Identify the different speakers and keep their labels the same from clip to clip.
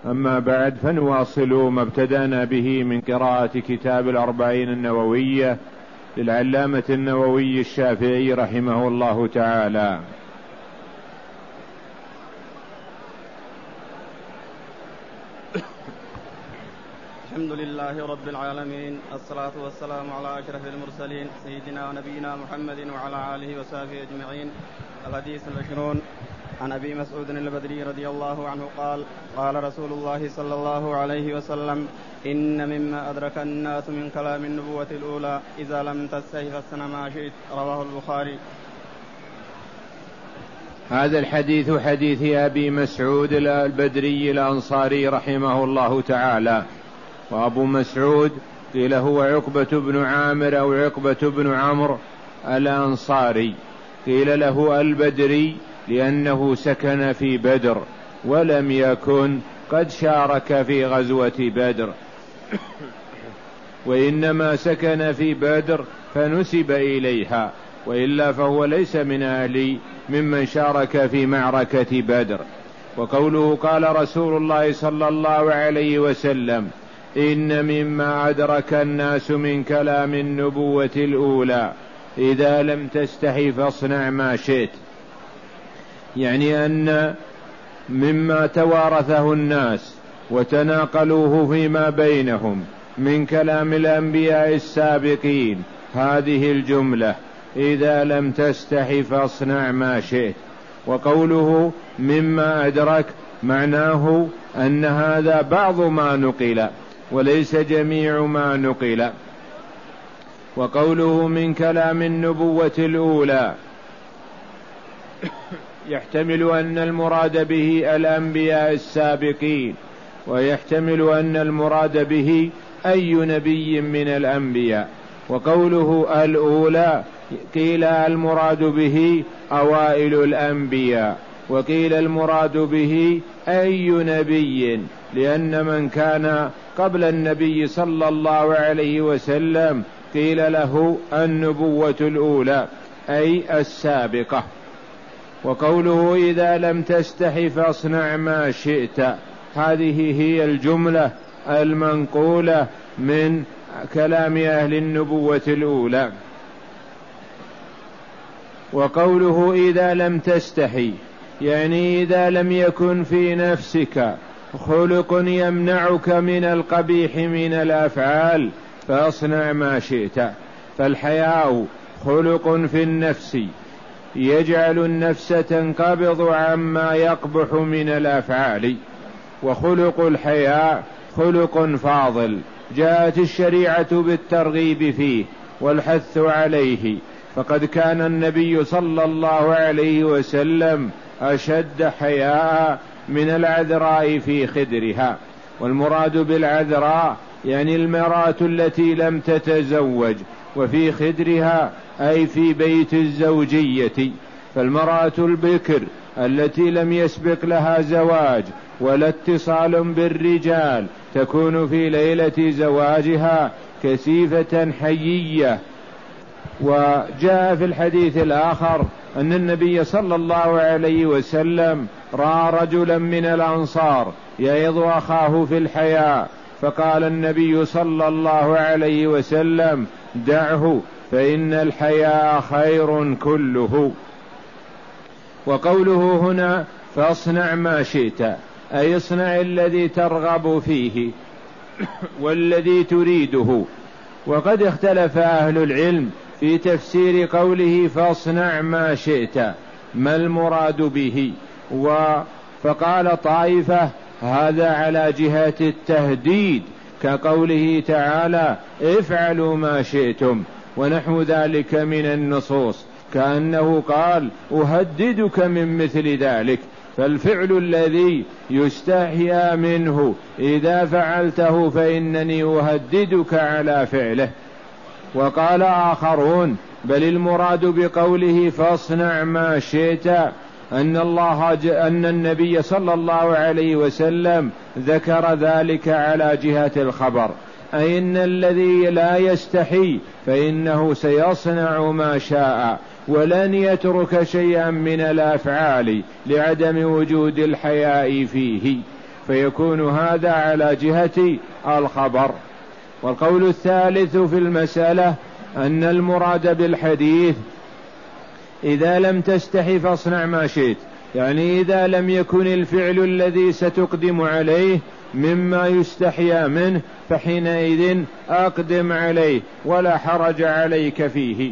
Speaker 1: أما بعد، فنواصل ما ابتدأنا به من قراءة كتاب الأربعين النووية للعلامة النووي الشافعي رحمه الله تعالى.
Speaker 2: الحمد لله رب العالمين، الصلاة والسلام على أشرف المرسلين سيدنا ونبينا محمد وعلى آله وصحبه أجمعين. الحديث 20 عن أبي مسعود البدري رضي الله عنه قال: قال رسول الله صلى الله عليه وسلم: إن مما أدرك الناس من كلام النبوة الأولى إذا لم تستحي فاصنع ما شئت. رواه البخاري.
Speaker 1: هذا الحديث حديث أبي مسعود البدري الأنصاري رحمه الله تعالى. وأبو مسعود قيل هو عقبة بن عامر أو عقبة بن عمرو الأنصاري، قيل له البدري لأنه سكن في بدر ولم يكن قد شارك في غزوة بدر، وإنما سكن في بدر فنسب إليها، وإلا فهو ليس من أهل ممن شارك في معركة بدر. وقوله قال رسول الله صلى الله عليه وسلم: إن مما أدرك الناس من كلام النبوة الأولى إذا لم تستحي فاصنع ما شئت، يعني أن مما توارثه الناس وتناقلوه فيما بينهم من كلام الأنبياء السابقين هذه الجملة: إذا لم تستحي فاصنع ما شئت. وقوله مما أدرك معناه أن هذا بعض ما نقل وليس جميع ما نقل. وقوله من كلام النبوة الأولى يحتمل أن المراد به الأنبياء السابقين، ويحتمل أن المراد به أي نبي من الأنبياء. وقوله الأولى قيل المراد به أوائل الأنبياء، وقيل المراد به أي نبي، لأن من كان قبل النبي صلى الله عليه وسلم قيل له النبوة الأولى أي السابقة. وقوله إذا لم تستحي فاصنع ما شئت، هذه هي الجملة المنقولة من كلام أهل النبوة الأولى. وقوله إذا لم تستحي يعني إذا لم يكن في نفسك خلق يمنعك من القبيح من الأفعال فاصنع ما شئت. فالحياء خلق في النفس يجعل النفس تنقبض عما يقبح من الأفعال، وخلق الحياء خلق فاضل جاءت الشريعة بالترغيب فيه والحث عليه، فقد كان النبي صلى الله عليه وسلم أشد حياء من العذراء في خدرها. والمراد بالعذراء يعني المرأة التي لم تتزوج، وفي خدرها أي في بيت الزوجية. فالمرأة البكر التي لم يسبق لها زواج ولا اتصال بالرجال تكون في ليلة زواجها كثيفة حيية. وجاء في الحديث الآخر أن النبي صلى الله عليه وسلم رأى رجلا من الأنصار يعظ أخاه في الحياء، فقال النبي صلى الله عليه وسلم: دعه فإن الحياء خير كله. وقوله هنا فاصنع ما شئت أي اصنع الذي ترغب فيه والذي تريده. وقد اختلف أهل العلم في تفسير قوله فاصنع ما شئت ما المراد به، فقال طائفة هذا على جهة التهديد كقوله تعالى افعلوا ما شئتم ونحو ذلك من النصوص، كأنه قال أهددك من مثل ذلك، فالفعل الذي يستحيا منه إذا فعلته فإنني أهددك على فعله. وقال آخرون بل المراد بقوله فاصنع ما شئت أن النبي صلى الله عليه وسلم ذكر ذلك على جهة الخبر، أي إن الذي لا يستحي فإنه سيصنع ما شاء ولن يترك شيئا من الأفعال لعدم وجود الحياء فيه. فيكون هذا على جهة الخبر. والقول الثالث في المسألة أن المراد بالحديث إذا لم تستحي فاصنع ما شئت، يعني إذا لم يكن الفعل الذي ستقدم عليه مما يستحيا منه فحينئذ أقدم عليه ولا حرج عليك فيه.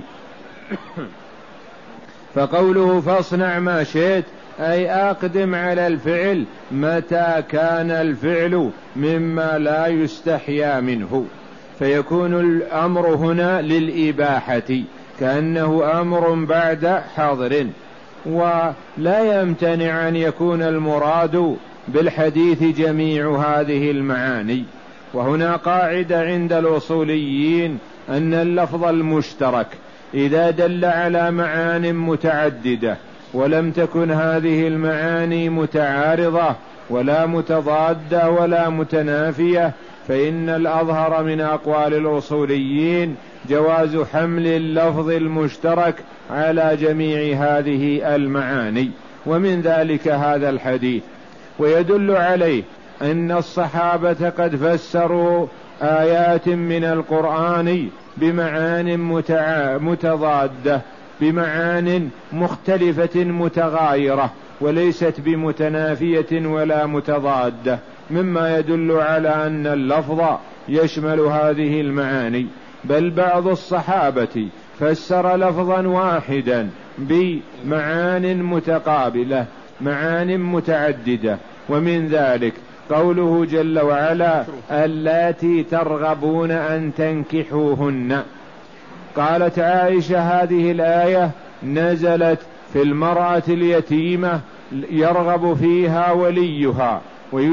Speaker 1: فقوله فاصنع ما شئت أي أقدم على الفعل متى كان الفعل مما لا يستحيا منه، فيكون الأمر هنا للإباحة كأنه أمر بعد حاضر. ولا يمتنع أن يكون المراد بالحديث جميع هذه المعاني. وهنا قاعدة عند الأصوليين أن اللفظ المشترك إذا دل على معان متعددة ولم تكن هذه المعاني متعارضة ولا متضادة ولا متنافية فإن الأظهر من أقوال الأصوليين جواز حمل اللفظ المشترك على جميع هذه المعاني، ومن ذلك هذا الحديث. ويدل عليه أن الصحابة قد فسروا آيات من القرآن بمعان متضادة، بمعان مختلفة متغايرة وليست بمتنافية ولا متضادة، مما يدل على أن اللفظ يشمل هذه المعاني. بل بعض الصحابة فسر لفظا واحدا بمعان متقابلة، معان متعددة. ومن ذلك قوله جل وعلا اللاتي ترغبون أن تنكحوهن. قالت عائشة هذه الآية نزلت في المرأة اليتيمة يرغب فيها وليها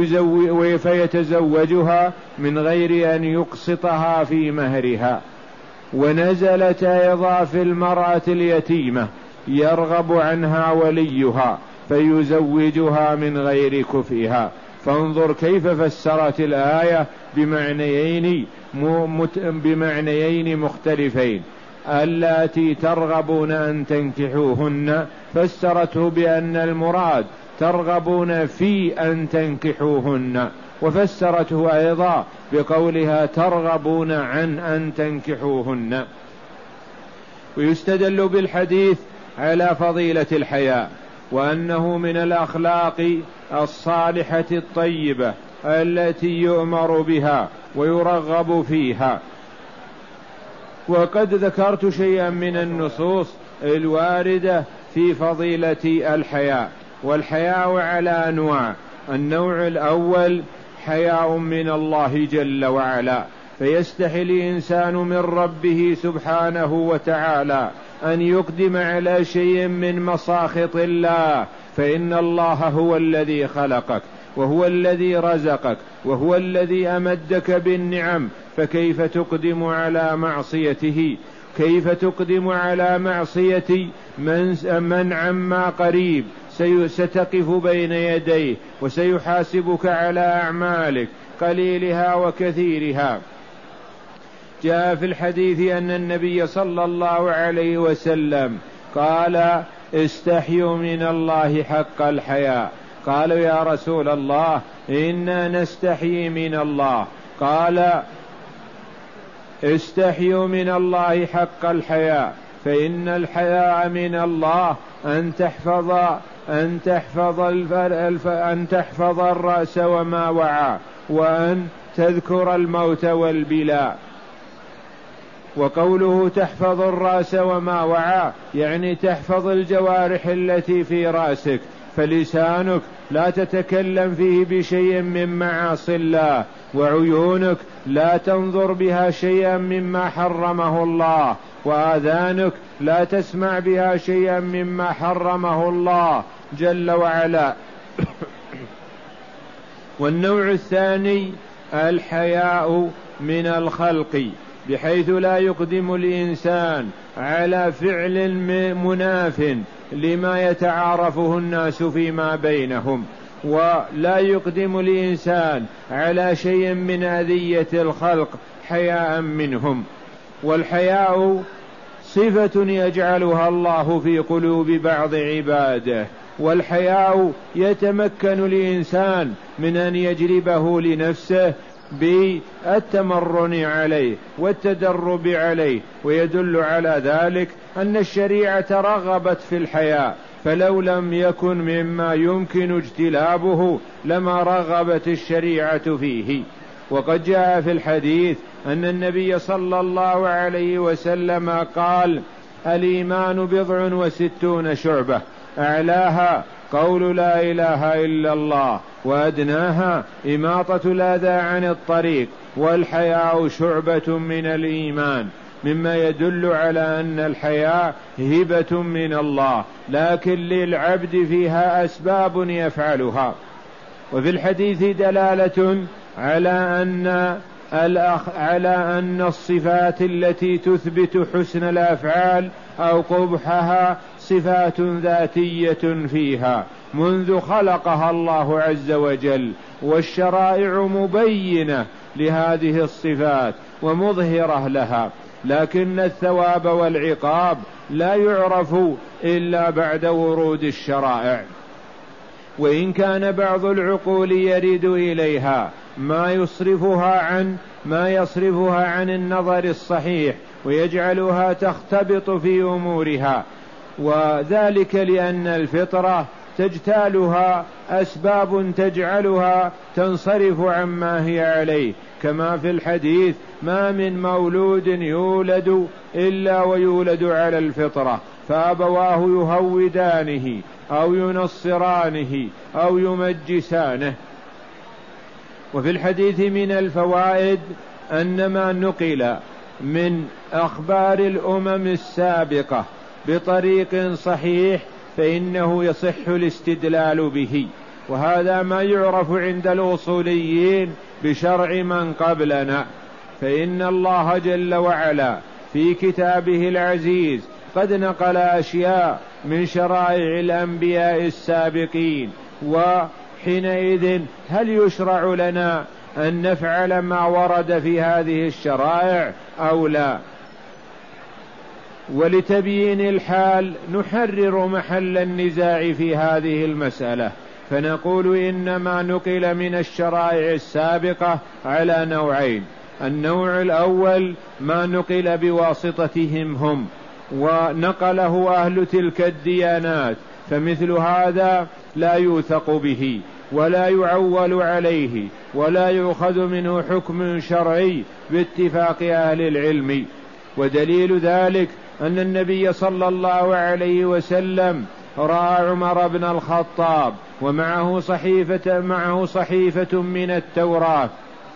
Speaker 1: فيتزوجها من غير أن يقسطها في مهرها، ونزلت أيضا في المرأة اليتيمة يرغب عنها وليها فيزوجها من غير كفئها. فانظر كيف فسرت الآية بمعنيين مختلفين. اللاتي ترغبون أن تنكحوهن فسرته بأن المراد ترغبون في أن تنكحوهن، وفسرته أيضا بقولها ترغبون عن أن تنكحوهن. ويستدل بالحديث على فضيلة الحياء وأنه من الأخلاق الصالحة الطيبة التي يؤمر بها ويرغب فيها. وقد ذكرت شيئا من النصوص الواردة في فضيلة الحياء. والحياء على أنواع. النوع الأول حياء من الله جل وعلا، فيستحي الإنسان من ربه سبحانه وتعالى أن يقدم على شيء من مساخط الله، فإن الله هو الذي خلقك وهو الذي رزقك وهو الذي أمدك بالنعم، فكيف تقدم على معصيته؟ كيف تقدم على معصية من عما قريب ستقف بين يديه وسيحاسبك على أعمالك قليلها وكثيرها. جاء في الحديث أن النبي صلى الله عليه وسلم قال استحيوا من الله حق الحياء. قالوا يا رسول الله إنا نستحيي من الله. قال استحيوا من الله حق الحياء، فإن الحياء من الله أن تحفظ الرأس وما وعى، وأن تذكر الموت والبلاء. وقوله تحفظ الرأس وما وعى يعني تحفظ الجوارح التي في رأسك، فلسانك لا تتكلم فيه بشيء من معاصي الله، وعيونك لا تنظر بها شيئا مما حرمه الله، وآذانك لا تسمع بها شيئا مما حرمه الله جل وعلا. والنوع الثاني الحياء من الخلق، بحيث لا يقدم الإنسان على فعل مناف لما يتعارفه الناس فيما بينهم، ولا يقدم الإنسان على شيء من أذية الخلق حياء منهم. والحياء صفة يجعلها الله في قلوب بعض عباده، والحياء يتمكن الإنسان من أن يجلبه لنفسه بالتمرن عليه والتدرب عليه، ويدل على ذلك أن الشريعة رغبت في الحياء، فلو لم يكن مما يمكن اجتلابه لما رغبت الشريعة فيه. وقد جاء في الحديث أن النبي صلى الله عليه وسلم قال: الإيمان 69 شعبة، أعلاها قول لا إله إلا الله، وأدناها إماطة الأذى عن الطريق، والحياء شعبة من الإيمان، مما يدل على أن الحياء هبة من الله، لكن للعبد فيها أسباب يفعلها. وفي الحديث دلالة على أن الصفات التي تثبت حسن الأفعال أو قبحها صفات ذاتية فيها منذ خلقها الله عز وجل، والشرائع مبينة لهذه الصفات ومظهرة لها، لكن الثواب والعقاب لا يعرف إلا بعد ورود الشرائع. وإن كان بعض العقول يرد إليها ما يصرفها عن النظر الصحيح ويجعلها تختبط في أمورها، وذلك لأن الفطرة تجتالها أسباب تجعلها تنصرف عما هي عليه، كما في الحديث: ما من مولود يولد إلا ويولد على الفطرة، فأبواه يهودانه أو ينصرانه أو يمجسانه. وفي الحديث من الفوائد أن ما نقل من أخبار الأمم السابقة بطريق صحيح فإنه يصح الاستدلال به، وهذا ما يعرف عند الأصوليين بشرع من قبلنا، فإن الله جل وعلا في كتابه العزيز قد نقل أشياء من شرائع الأنبياء السابقين، وحينئذ هل يشرع لنا أن نفعل ما ورد في هذه الشرائع أو لا؟ ولتبيين الحال نحرر محل النزاع في هذه المسألة، فنقول إنما نقل من الشرائع السابقة على نوعين: النوع الأول ما نقل بواسطتهم هم ونقله أهل تلك الديانات، فمثل هذا لا يوثق به ولا يعول عليه ولا يؤخذ منه حكم شرعي باتفاق أهل العلم. ودليل ذلك أن النبي صلى الله عليه وسلم رأى عمر بن الخطاب ومعه صحيفة من التوراة،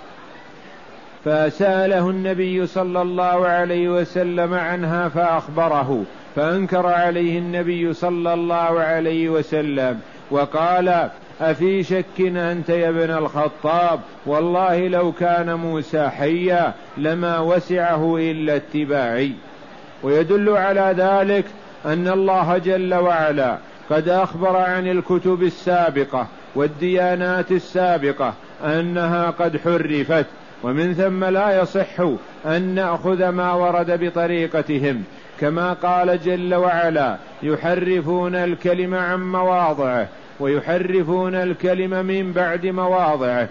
Speaker 1: فسأله النبي صلى الله عليه وسلم عنها فأخبره، فأنكر عليه النبي صلى الله عليه وسلم وقال: أفي شك أنت يا ابن الخطاب؟ والله لو كان موسى حيا لما وسعه إلا اتباعي. ويدل على ذلك أن الله جل وعلا قد أخبر عن الكتب السابقة والديانات السابقة أنها قد حرفت، ومن ثم لا يصح أن نأخذ ما ورد بطريقتهم، كما قال جل وعلا: يحرفون الكلم عن مواضعه ويحرفون الكلم من بعد مواضعه.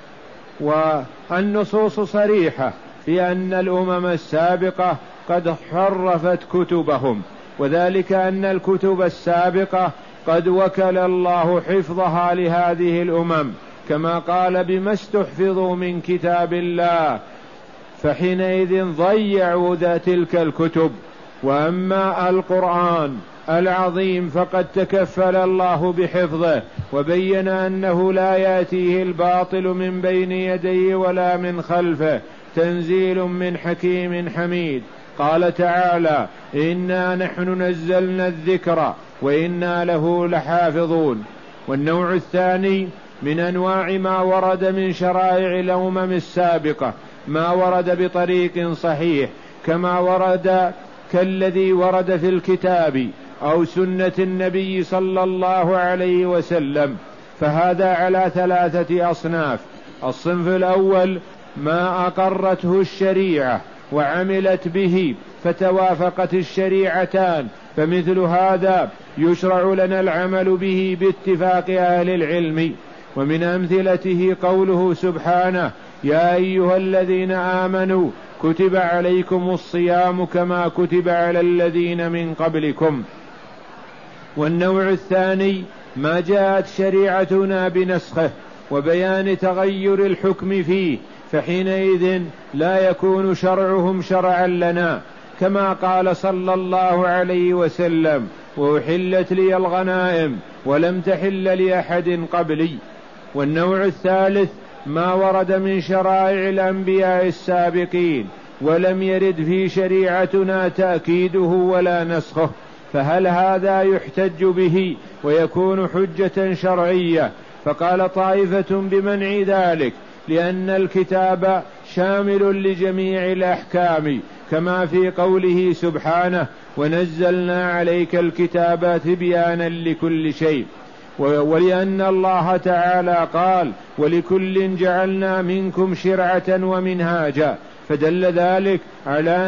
Speaker 1: والنصوص صريحة في أن الأمم السابقة قد حرفت كتبهم، وذلك أن الكتب السابقة قد وكل الله حفظها لهذه الأمم، كما قال: بما استحفظوا من كتاب الله، فحينئذ ضيعوا تلك الكتب. وأما القرآن العظيم فقد تكفل الله بحفظه، وبين أنه لا يأتيه الباطل من بين يديه ولا من خلفه، تنزيل من حكيم حميد. قال تعالى: إنا نحن نزلنا الذكر وإنا له لحافظون. والنوع الثاني من أنواع ما ورد من شرائع الأمم السابقة ما ورد بطريق صحيح، كالذي ورد في الكتاب أو سنة النبي صلى الله عليه وسلم، فهذا على 3 أصناف. الصنف الأول ما أقرته الشريعة وعملت به فتوافقت الشريعتان، فمثل هذا يشرع لنا العمل به باتفاق أهل العلم. ومن أمثلته قوله سبحانه: يا أيها الذين آمنوا كتب عليكم الصيام كما كتب على الذين من قبلكم. والنوع الثاني ما جاءت شريعتنا بنسخه وبيان تغير الحكم فيه، فحينئذ لا يكون شرعهم شرعا لنا، كما قال صلى الله عليه وسلم: وأحلت لي الغنائم ولم تحل لأحد قبلي. والنوع الثالث ما ورد من شرائع الأنبياء السابقين ولم يرد في شريعتنا تأكيده ولا نسخه، فهل هذا يحتج به ويكون حجة شرعية؟ فقال طائفة بمنع ذلك، لأن الكتاب شامل لجميع الأحكام، كما في قوله سبحانه: ونزلنا عليك الكتاب تبيانا لكل شيء. ولأن الله تعالى قال: ولكل جعلنا منكم شرعة ومنهاجا، فدل ذلك على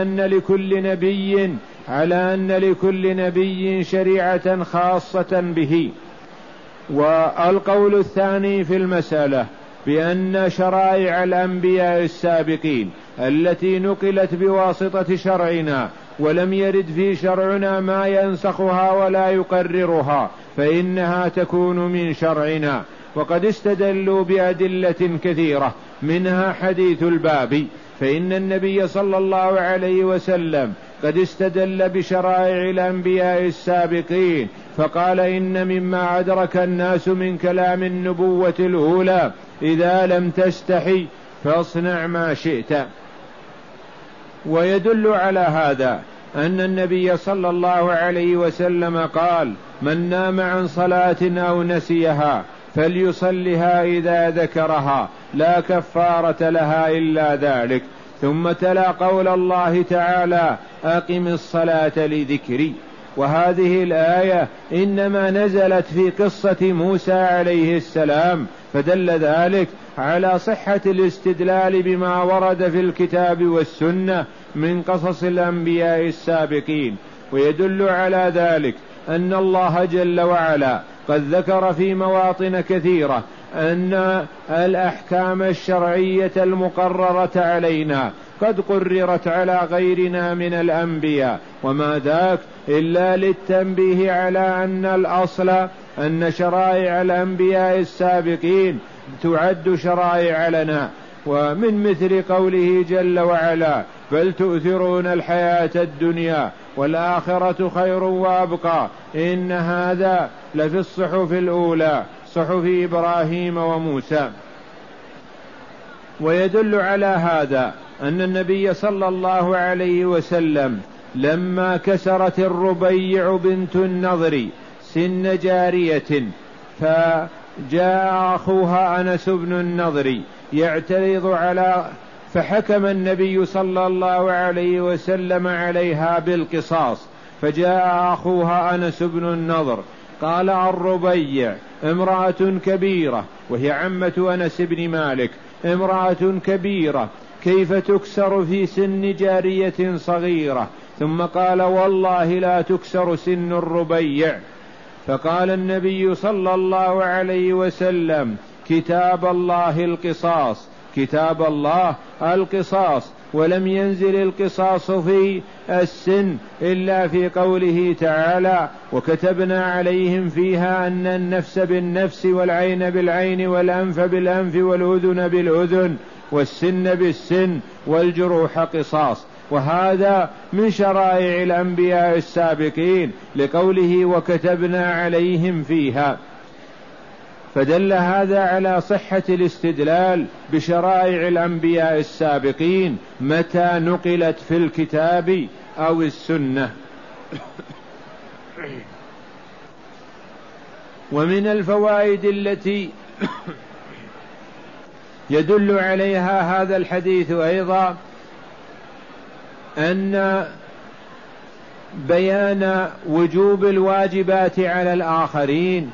Speaker 1: أن لكل نبي شريعة خاصة به. والقول الثاني في المسألة بأن شرائع الأنبياء السابقين التي نقلت بواسطة شرعنا ولم يرد في شرعنا ما ينسخها ولا يقررها، فإنها تكون من شرعنا. وقد استدلوا بأدلة كثيرة، منها حديث الباب، فإن النبي صلى الله عليه وسلم قد استدل بشرائع الأنبياء السابقين فقال: إن مما أدرك الناس من كلام النبوة الأولى: إذا لم تستحي فاصنع ما شئت. ويدل على هذا أن النبي صلى الله عليه وسلم قال: من نام عن صلاة أو نسيها فليصلها إذا ذكرها، لا كفارة لها إلا ذلك. ثم تلا قول الله تعالى: أقم الصلاة لذكري. وهذه الآية إنما نزلت في قصة موسى عليه السلام، فدل ذلك على صحة الاستدلال بما ورد في الكتاب والسنة من قصص الأنبياء السابقين. ويدل على ذلك أن الله جل وعلا قد ذكر في مواطن كثيرة أن الأحكام الشرعية المقررة علينا قد قررت على غيرنا من الأنبياء، وما ذاك إلا للتنبيه على أن الأصل أن شرائع الأنبياء السابقين تعد شرائع لنا. ومن مثل قوله جل وعلا: بل تؤثرون الحياة الدنيا والآخرة خير وأبقى، إن هذا لفي الصحف الأولى صحف إبراهيم وموسى. ويدل على هذا أن النبي صلى الله عليه وسلم لما كسرت الربيع بنت النضر سن جارية فجاء أخوها أنس بن النضر يعترض فحكم النبي صلى الله عليه وسلم عليها بالقصاص، فجاء أخوها أنس بن النضر قال: الربيع امرأة كبيرة، وهي عمة أنس بن مالك، امرأة كبيرة كيف تكسر في سن جارية صغيرة؟ ثم قال: والله لا تكسر سن الربيع. فقال النبي صلى الله عليه وسلم: كتاب الله القصاص، كتاب الله القصاص، ولم ينزل القصاص في السن إلا في قوله تعالى: وكتبنا عليهم فيها أن النفس بالنفس والعين بالعين والأنف بالأنف والأذن بالأذن والسن بالسن والجروح قصاص. وهذا من شرائع الأنبياء السابقين لقوله: وكتبنا عليهم فيها. فدل هذا على صحة الاستدلال بشرائع الأنبياء السابقين متى نقلت في الكتاب أو السنة. ومن الفوائد التي يدل عليها هذا الحديث أيضا أن بيان وجوب الواجبات على الآخرين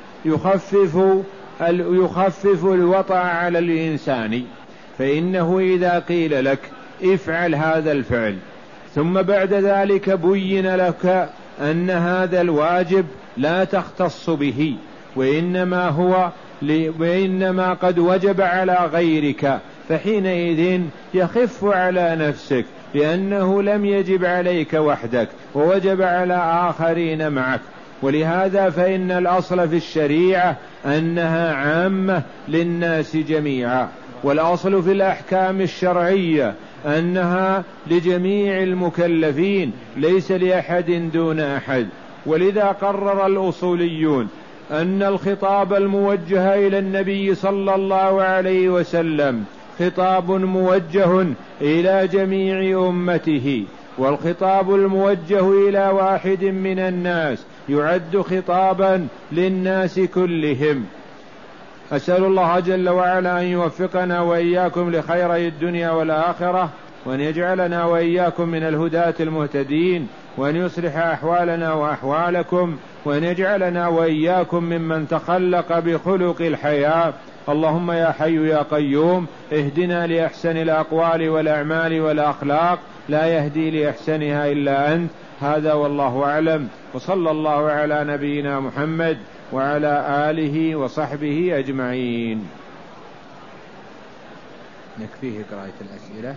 Speaker 1: يخفف الوطأ على الإنسان، فإنه إذا قيل لك افعل هذا الفعل ثم بعد ذلك بين لك أن هذا الواجب لا تختص به، وإنما قد وجب على غيرك، فحينئذ يخف على نفسك لأنه لم يجب عليك وحدك ووجب على آخرين معك. ولهذا فإن الأصل في الشريعة أنها عامة للناس جميعا، والأصل في الأحكام الشرعية أنها لجميع المكلفين ليس لأحد دون أحد. ولذا قرر الأصوليون أن الخطاب الموجه إلى النبي صلى الله عليه وسلم خطاب موجه إلى جميع أمته، والخطاب الموجه إلى واحد من الناس يعد خطابا للناس كلهم. أسأل الله جل وعلا أن يوفقنا وإياكم لخيري الدنيا والآخرة، وأن يجعلنا وإياكم من الهداة المهتدين، وأن يصلح أحوالنا وأحوالكم، وأن يجعلنا وإياكم ممن تخلق بخلق الحياة. اللهم يا حي يا قيوم اهدنا لأحسن الأقوال والأعمال والأخلاق، لا يهدي لأحسنها إلا أنت. هذا والله أعلم، وصلى الله على نبينا محمد وعلى آله وصحبه أجمعين. نكفيه قراءة الأسئلة.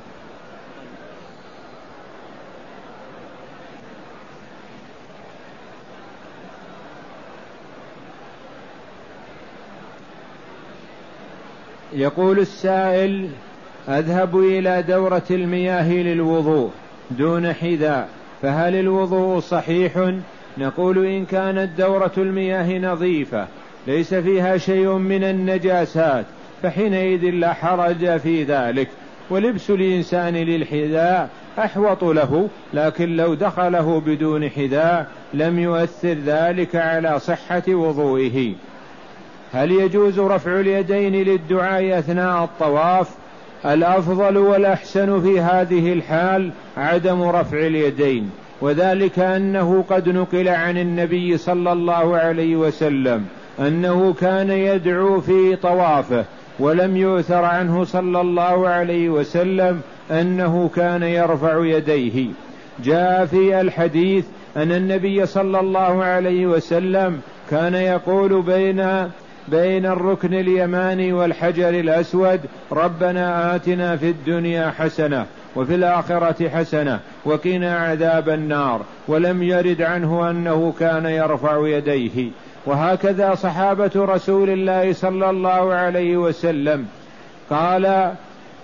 Speaker 1: يقول السائل: أذهب إلى دورة المياه للوضوء دون حذاء، فهل الوضوء صحيح؟ نقول: إن كانت دورة المياه نظيفة ليس فيها شيء من النجاسات فحينئذ لا حرج في ذلك، ولبس الإنسان للحذاء أحوط له، لكن لو دخله بدون حذاء لم يؤثر ذلك على صحة وضوئه. هل يجوز رفع اليدين للدعاء أثناء الطواف؟ الأفضل والأحسن في هذه الحال عدم رفع اليدين، وذلك أنه قد نقل عن النبي صلى الله عليه وسلم أنه كان يدعو في طوافه، ولم يؤثر عنه صلى الله عليه وسلم أنه كان يرفع يديه. جاء في الحديث أن النبي صلى الله عليه وسلم كان يقول بين الركن اليماني والحجر الأسود: ربنا آتنا في الدنيا حسنة وفي الآخرة حسنة وقنا عذاب النار، ولم يرد عنه أنه كان يرفع يديه. وهكذا صحابة رسول الله صلى الله عليه وسلم. قال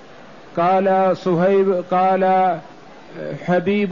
Speaker 1: حبيب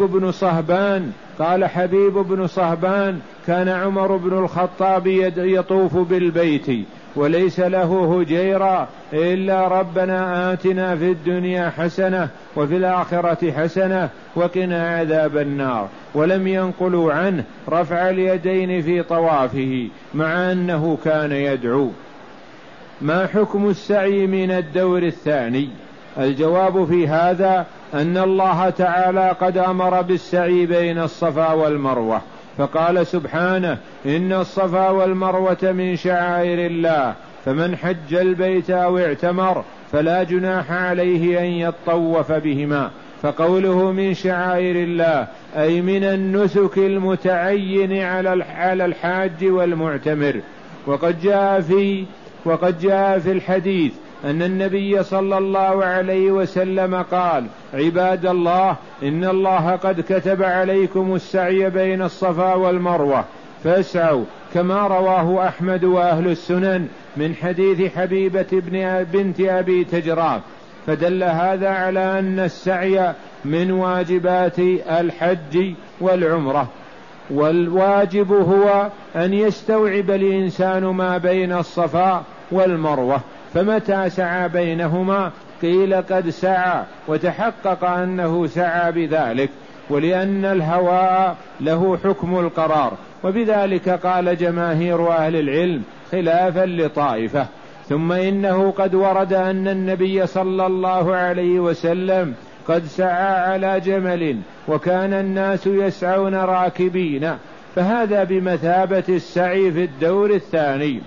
Speaker 1: بن صهبان: كان عمر بن الخطاب يطوف بالبيت وليس له هجيرة إلا ربنا آتنا في الدنيا حسنة وفي الآخرة حسنة وقنا عذاب النار، ولم ينقلوا عنه رفع اليدين في طوافه مع أنه كان يدعو. ما حكم السعي من الدور الثاني؟ الجواب في هذا أن الله تعالى قد أمر بالسعي بين الصفا والمروة، فقال سبحانه: إن الصفا والمروة من شعائر الله، فمن حج البيت أو اعتمر فلا جناح عليه أن يطوف بهما. فقوله من شعائر الله أي من النسك المتعين على الحاج والمعتمر. وقد جاء في الحديث أن النبي صلى الله عليه وسلم قال: عباد الله، إن الله قد كتب عليكم السعي بين الصفا والمروة فاسعوا، كما رواه أحمد وأهل السنن من حديث حبيبة بنت أبي تجراف. فدل هذا على أن السعي من واجبات الحج والعمرة، والواجب هو أن يستوعب الإنسان ما بين الصفا والمروة، فمتى سعى بينهما قيل قد سعى وتحقق أنه سعى بذلك، ولأن الهواء له حكم القرار، وبذلك قال جماهير أهل العلم خلافا لطائفة. ثم إنه قد ورد أن النبي صلى الله عليه وسلم قد سعى على جمل وكان الناس يسعون راكبين، فهذا بمثابة السعي في الدور الثاني.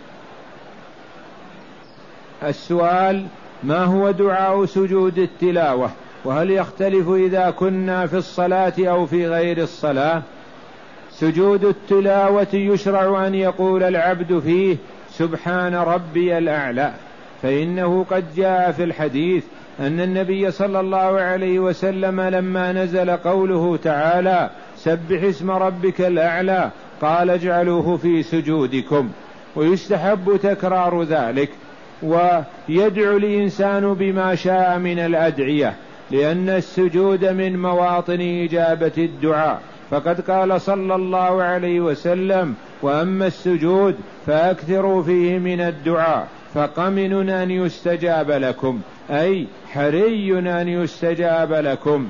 Speaker 1: السؤال: ما هو دعاء سجود التلاوة؟ وهل يختلف إذا كنا في الصلاة أو في غير الصلاة؟ سجود التلاوة يشرع أن يقول العبد فيه سبحان ربي الأعلى، فإنه قد جاء في الحديث أن النبي صلى الله عليه وسلم لما نزل قوله تعالى سبح اسم ربك الأعلى قال اجعلوه في سجودكم، ويستحب تكرار ذلك، ويدعو الإنسان بما شاء من الأدعية، لأن السجود من مواطن إجابة الدعاء، فقد قال صلى الله عليه وسلم وأما السجود فأكثروا فيه من الدعاء فقمن أن يستجاب لكم، أي حري أن يستجاب لكم.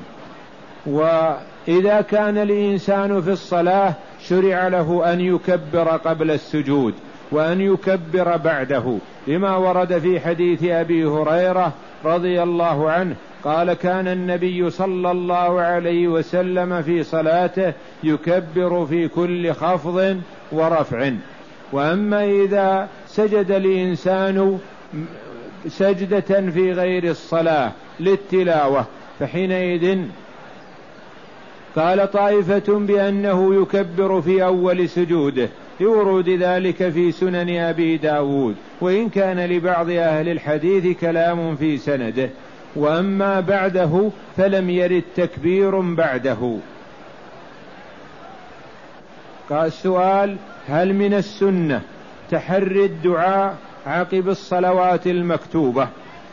Speaker 1: وإذا كان الإنسان في الصلاة شرع له أن يكبر قبل السجود وأن يكبر بعده، لما ورد في حديث أبي هريرة رضي الله عنه قال كان النبي صلى الله عليه وسلم في صلاته يكبر في كل خفض ورفع. وأما إذا سجد الإنسان سجدة في غير الصلاة للتلاوة فحينئذ قال طائفة بأنه يكبر في أول سجوده لورود ذلك في سنن أبي داود، وإن كان لبعض أهل الحديث كلام في سنده، وأما بعده فلم يرد تكبير بعده. قال السؤال: هل من السنة تحري الدعاء عقب الصلوات المكتوبة؟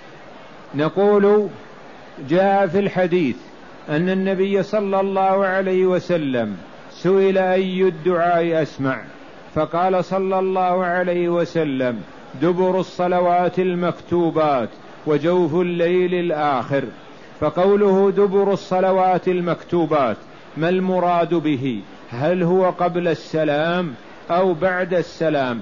Speaker 1: نقول: جاء في الحديث أن النبي صلى الله عليه وسلم سئل أي الدعاء أسمع، فقال صلى الله عليه وسلم: دبر الصلوات المكتوبات وجوف الليل الآخر. فقوله دبر الصلوات المكتوبات ما المراد به؟ هل هو قبل السلام أو بعد السلام؟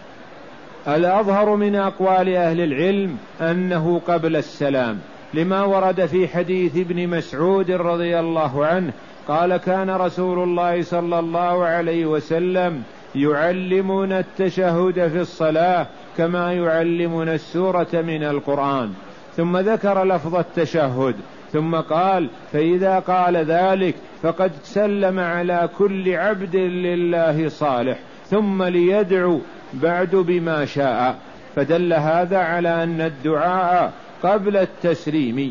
Speaker 1: الأظهر من أقوال أهل العلم أنه قبل السلام، لما ورد في حديث ابن مسعود رضي الله عنه قال كان رسول الله صلى الله عليه وسلم يعلمنا التشهد في الصلاة كما يعلمنا السورة من القرآن، ثم ذكر لفظ التشهد ثم قال: فإذا قال ذلك فقد سلم على كل عبد لله صالح ثم ليدعو بعد بما شاء. فدل هذا على أن الدعاء قبل التسليم.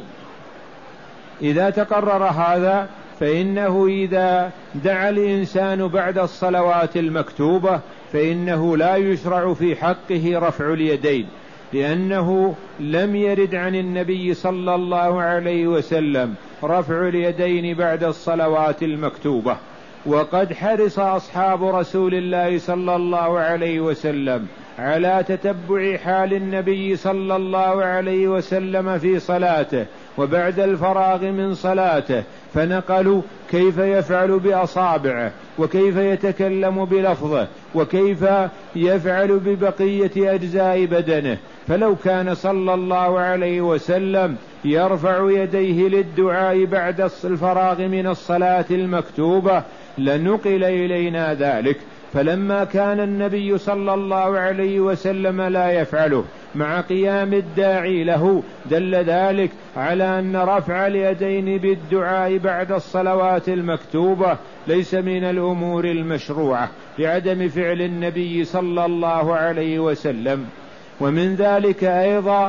Speaker 1: إذا تقرر هذا فإنه إذا دعا الإنسان بعد الصلوات المكتوبة فإنه لا يشرع في حقه رفع اليدين، لأنه لم يرد عن النبي صلى الله عليه وسلم رفع اليدين بعد الصلوات المكتوبة. وقد حرص أصحاب رسول الله صلى الله عليه وسلم على تتبع حال النبي صلى الله عليه وسلم في صلاته وبعد الفراغ من صلاته، فنقلوا كيف يفعل بأصابعه وكيف يتكلم بلفظه وكيف يفعل ببقية أجزاء بدنه. فلو كان صلى الله عليه وسلم يرفع يديه للدعاء بعد الفراغ من الصلاة المكتوبة لنقل إلينا ذلك، فلما كان النبي صلى الله عليه وسلم لا يفعله مع قيام الداعي له دل ذلك على أن رفع اليدين بالدعاء بعد الصلوات المكتوبة ليس من الأمور المشروعة لعدم فعل النبي صلى الله عليه وسلم. ومن ذلك أيضا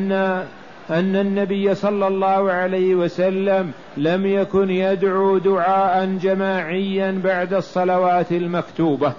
Speaker 1: أن النبي صلى الله عليه وسلم لم يكن يدعو دعاء جماعيا بعد الصلوات المكتوبة،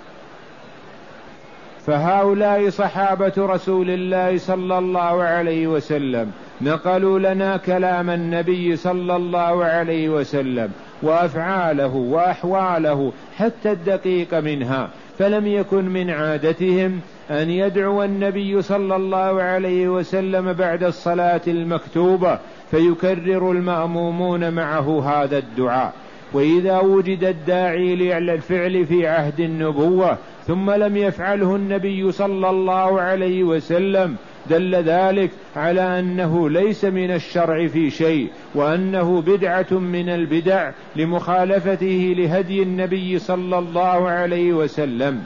Speaker 1: فهؤلاء صحابة رسول الله صلى الله عليه وسلم نقلوا لنا كلام النبي صلى الله عليه وسلم وأفعاله وأحواله حتى الدقيق منها، فلم يكن من عادتهم أن يدعو النبي صلى الله عليه وسلم بعد الصلاة المكتوبة فيكرر المأمومون معه هذا الدعاء. وإذا وجد الداعي للفعل في عهد النبوة ثم لم يفعله النبي صلى الله عليه وسلم دل ذلك على أنه ليس من الشرع في شيء، وأنه بدعة من البدع لمخالفته لهدي النبي صلى الله عليه وسلم.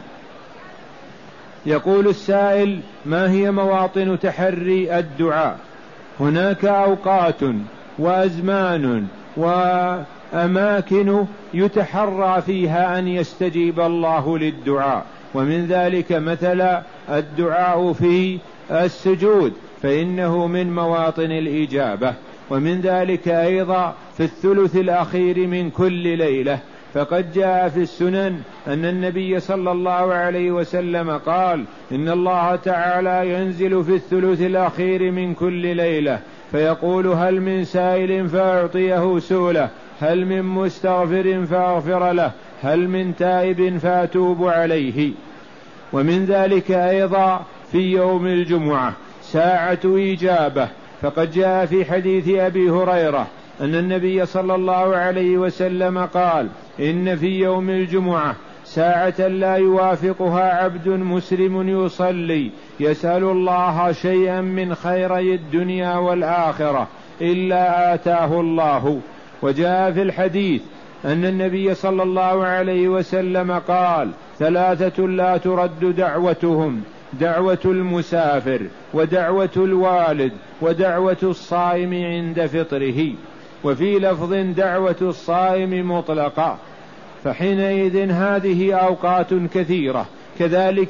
Speaker 1: يقول السائل: ما هي مواطن تحري الدعاء؟ هناك أوقات وأزمان أماكن يتحرى فيها أن يستجيب الله للدعاء، ومن ذلك مثلا الدعاء في السجود فإنه من مواطن الإجابة، ومن ذلك أيضا في الثلث الأخير من كل ليلة، فقد جاء في السنن أن النبي صلى الله عليه وسلم قال إن الله تعالى ينزل في الثلث الأخير من كل ليلة فيقول هل من سائل فأعطيه سؤله، هل من مستغفر فأغفر له، هل من تائب فأتوب عليه. ومن ذلك أيضا في يوم الجمعة ساعة إجابة، فقد جاء في حديث أبي هريرة أن النبي صلى الله عليه وسلم قال إن في يوم الجمعة ساعة لا يوافقها عبد مسلم يصلي يسأل الله شيئا من خيري الدنيا والآخرة إلا آتاه الله. وجاء في الحديث أن النبي صلى الله عليه وسلم قال ثلاثة لا ترد دعوتهم: دعوة المسافر، ودعوة الوالد، ودعوة الصائم عند فطره. وفي لفظ دعوة الصائم مطلقة. فحينئذ هذه أوقات كثيرة، كذلك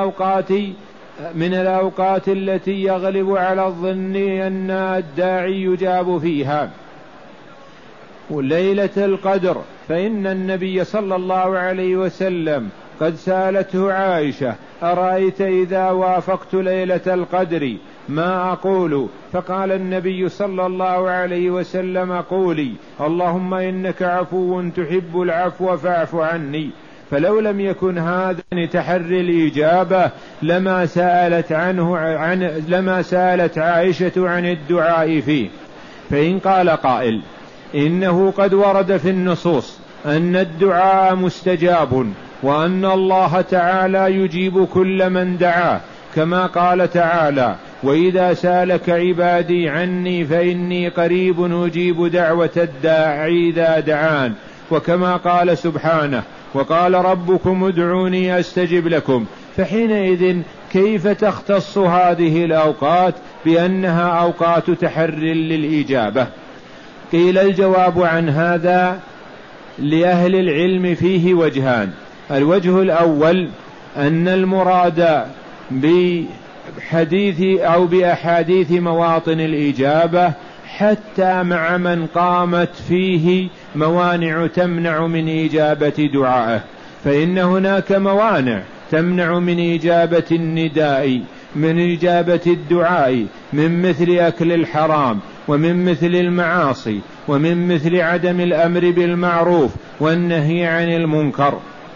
Speaker 1: من الأوقات التي يغلب على الظن أن الداعي يجاب فيها ليلة القدر، فإن النبي صلى الله عليه وسلم قد سألته عائشة أرأيت إذا وافقت ليلة القدر ما أقول؟ فقال النبي صلى الله عليه وسلم قولي اللهم إنك عفو تحب العفو فاعف عني. فلو لم يكن هذا تحري الإجابة لما سألت عائشة عن الدعاء فيه. فإن قال قائل إنه قد ورد في النصوص أن الدعاء مستجاب، وأن الله تعالى يجيب كل من دعاه، كما قال تعالى وإذا سألك عبادي عني فإني قريب أجيب دعوة الداعي إذا دعان، وكما قال سبحانه وقال ربكم ادعوني أستجب لكم. فحينئذ كيف تختص هذه الأوقات بأنها أوقات تحر للإجابة؟ قيل الجواب عن هذا لأهل العلم فيه وجهان. الوجه الأول أن المراد بحديث أو بأحاديث مواطن الإجابة حتى مع من قامت فيه موانع تمنع من إجابة دعائه، فإن هناك موانع تمنع من إجابة النداء، من إجابة الدعاء، من مثل أكل الحرام، ومن مثل المعاصي، ومن مثل عدم الأمر بالمعروف والنهي عن المنكر.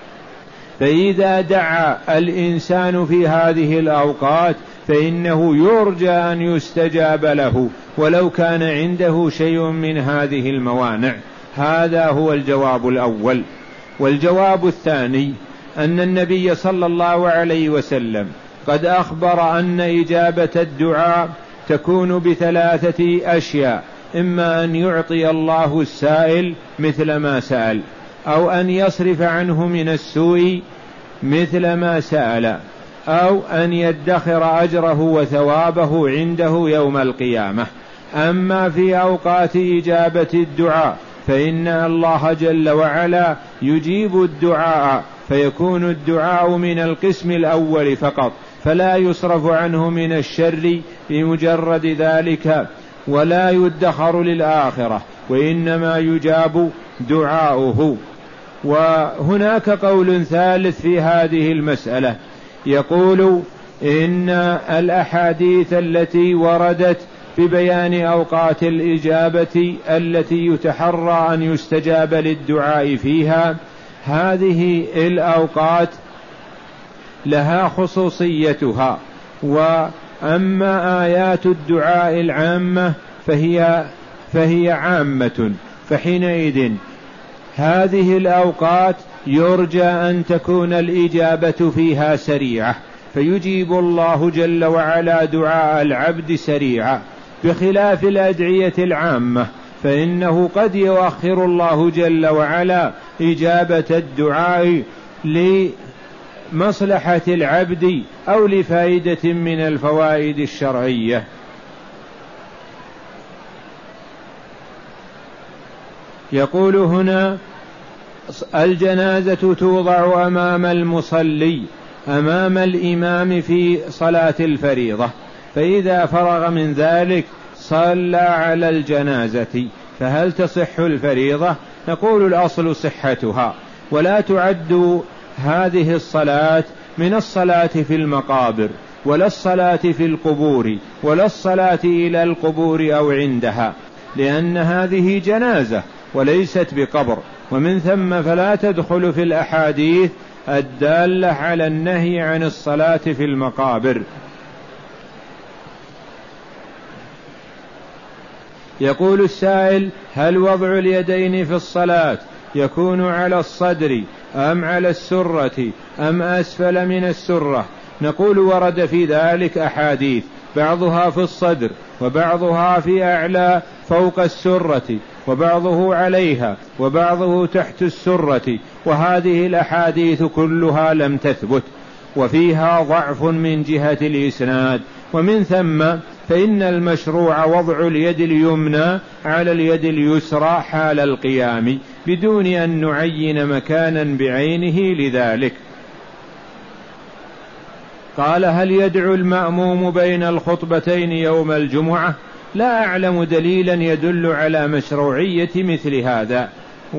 Speaker 1: فإذا دعا الإنسان في هذه الأوقات فإنه يرجى أن يستجاب له ولو كان عنده شيء من هذه الموانع. هذا هو الجواب الأول. والجواب الثاني أن النبي صلى الله عليه وسلم قد أخبر أن إجابة الدعاء تكون بثلاثة أشياء: إما أن يعطي الله السائل مثل ما سأل، أو أن يصرف عنه من السوء مثل ما سأل، أو أن يدخر أجره وثوابه عنده يوم القيامة. أما في أوقات إجابة الدعاء فإن الله جل وعلا يجيب الدعاء، فيكون الدعاء من القسم الأول فقط، فلا يصرف عنه من الشر بمجرد ذلك، ولا يدخر للآخرة، وإنما يجاب دعاؤه. وهناك قول ثالث في هذه المسألة، يقول إن الأحاديث التي وردت ببيان أوقات الإجابة التي يتحرى أن يستجاب للدعاء فيها، هذه الأوقات لها خصوصيتها، وأما آيات الدعاء العامة فهي عامة. فحينئذ هذه الأوقات يرجى أن تكون الإجابة فيها سريعة، فيجيب الله جل وعلا دعاء العبد سريعا، بخلاف الأدعية العامة فإنه قد يؤخر الله جل وعلا إجابة الدعاء لمصلحة العبد أو لفائدة من الفوائد الشرعية. يقول هنا الجنازة توضع أمام المصلي أمام الإمام في صلاة الفريضة، فإذا فرغ من ذلك صلى على الجنازة، فهل تصح الفريضة؟ نقول الأصل صحتها، ولا تعد هذه الصلاة من الصلاة في المقابر ولا الصلاة في القبور ولا الصلاة إلى القبور أو عندها، لأن هذه جنازة وليست بقبر، ومن ثم فلا تدخل في الأحاديث الدالة على النهي عن الصلاة في المقابر. يقول السائل: هل وضع اليدين في الصلاة يكون على الصدر أم على السرة أم أسفل من السرة؟ نقول ورد في ذلك أحاديث، بعضها في الصدر وبعضها في أعلى فوق السرة وبعضه عليها وبعضه تحت السرة، وهذه الأحاديث كلها لم تثبت، وفيها ضعف من جهة الإسناد، ومن ثم فإن المشروع وضع اليد اليمنى على اليد اليسرى حال القيام بدون أن نعين مكانا بعينه لذلك. قال: هل يدعو المأموم بين الخطبتين يوم الجمعة؟ لا أعلم دليلا يدل على مشروعية مثل هذا،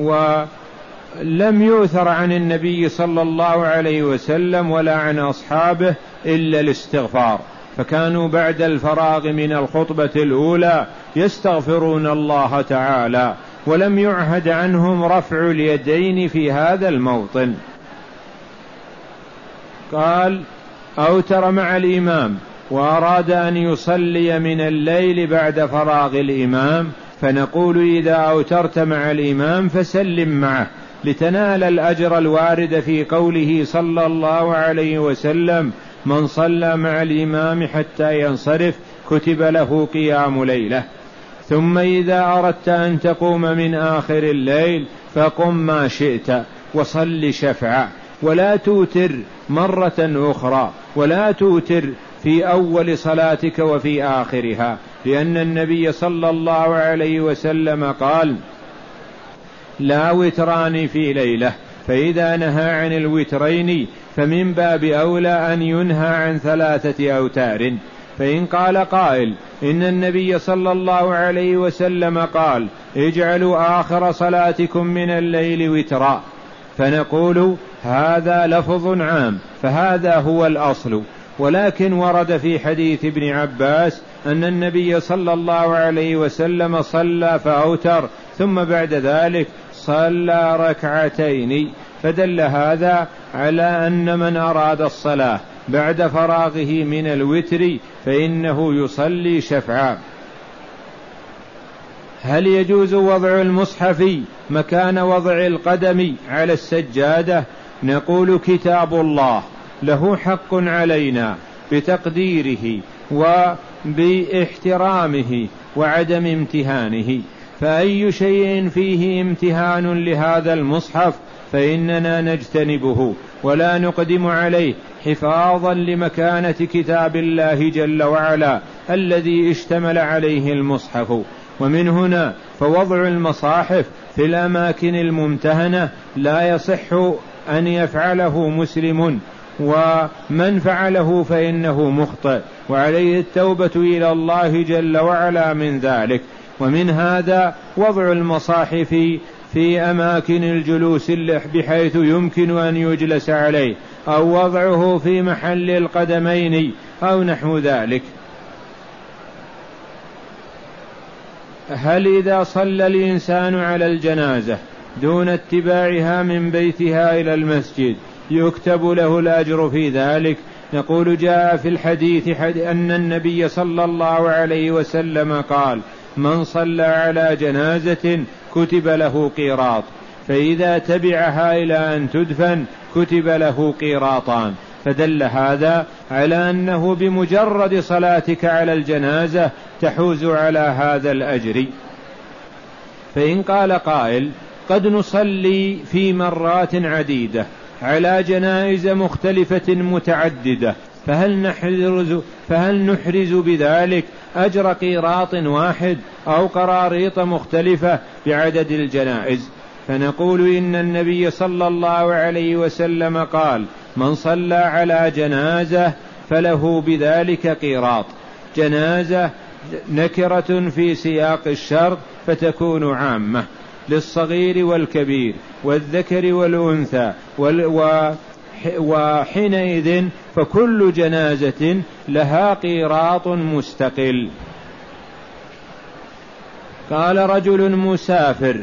Speaker 1: ولم يؤثر عن النبي صلى الله عليه وسلم ولا عن أصحابه إلا الاستغفار، فكانوا بعد الفراغ من الخطبة الأولى يستغفرون الله تعالى، ولم يعهد عنهم رفع اليدين في هذا الموطن. قال: أوتر مع الإمام وأراد أن يصلي من الليل بعد فراغ الإمام، فنقول: إذا أوترت مع الإمام فسلم معه لتنال الأجر الوارد في قوله صلى الله عليه وسلم: من صلى مع الإمام حتى ينصرف كتب له قيام ليلة. ثم إذا أردت أن تقوم من آخر الليل فقم ما شئت وصل شفعا، ولا توتر مرة أخرى، ولا توتر في أول صلاتك وفي آخرها، لأن النبي صلى الله عليه وسلم قال: لا وتران في ليلة، فإذا نهى عن الوترين فمن باب أولى أن ينهى عن 3 أوتار. فإن قال قائل: إن النبي صلى الله عليه وسلم قال: اجعلوا آخر صلاتكم من الليل وترا، فنقول: هذا لفظ عام، فهذا هو الأصل، ولكن ورد في حديث ابن عباس أن النبي صلى الله عليه وسلم صلى فأوتر ثم بعد ذلك صلى 2 فدل هذا على أن من أراد الصلاة بعد فراغه من الوتر فإنه يصلي شفعا. هل يجوز وضع المصحف مكان وضع القدم على السجادة؟ نقول: كتاب الله له حق علينا بتقديره وباحترامه وعدم امتهانه، فأي شيء فيه امتهان لهذا المصحف فإننا نجتنبه ولا نقدم عليه حفاظا لمكانة كتاب الله جل وعلا الذي اشتمل عليه المصحف. ومن هنا فوضع المصاحف في الأماكن الممتهنة لا يصح أن يفعله مسلم، ومن فعله فإنه مخطئ وعليه التوبة إلى الله جل وعلا من ذلك. ومن هذا وضع المصاحف في أماكن الجلوس بحيث يمكن أن يجلس عليه، أو وضعه في محل القدمين أو نحو ذلك. هل إذا صلى الإنسان على الجنازة دون اتباعها من بيتها إلى المسجد يكتب له الأجر في ذلك؟ نقول: جاء في الحديث أن النبي صلى الله عليه وسلم قال: من صلى على جنازة كتب له قيراط، فإذا تبعها إلى أن تدفن كتب له قيراطان، فدل هذا على أنه بمجرد صلاتك على الجنازة تحوز على هذا الأجر. فإن قال قائل: قد نصلي في مرات عديدة على جنائز مختلفة متعددة، فهل نحرز بذلك أجر قيراط واحد أو قراريط مختلفة بعدد الجنائز. فنقول إن النبي صلى الله عليه وسلم قال: من صلى على جنازة فله بذلك قيراط. جنازة نكرة في سياق الشرط فتكون عامة للصغير والكبير والذكر والأنثى، وحينئذ فكل جنازة لها قيراط مستقل. قال: رجل مسافر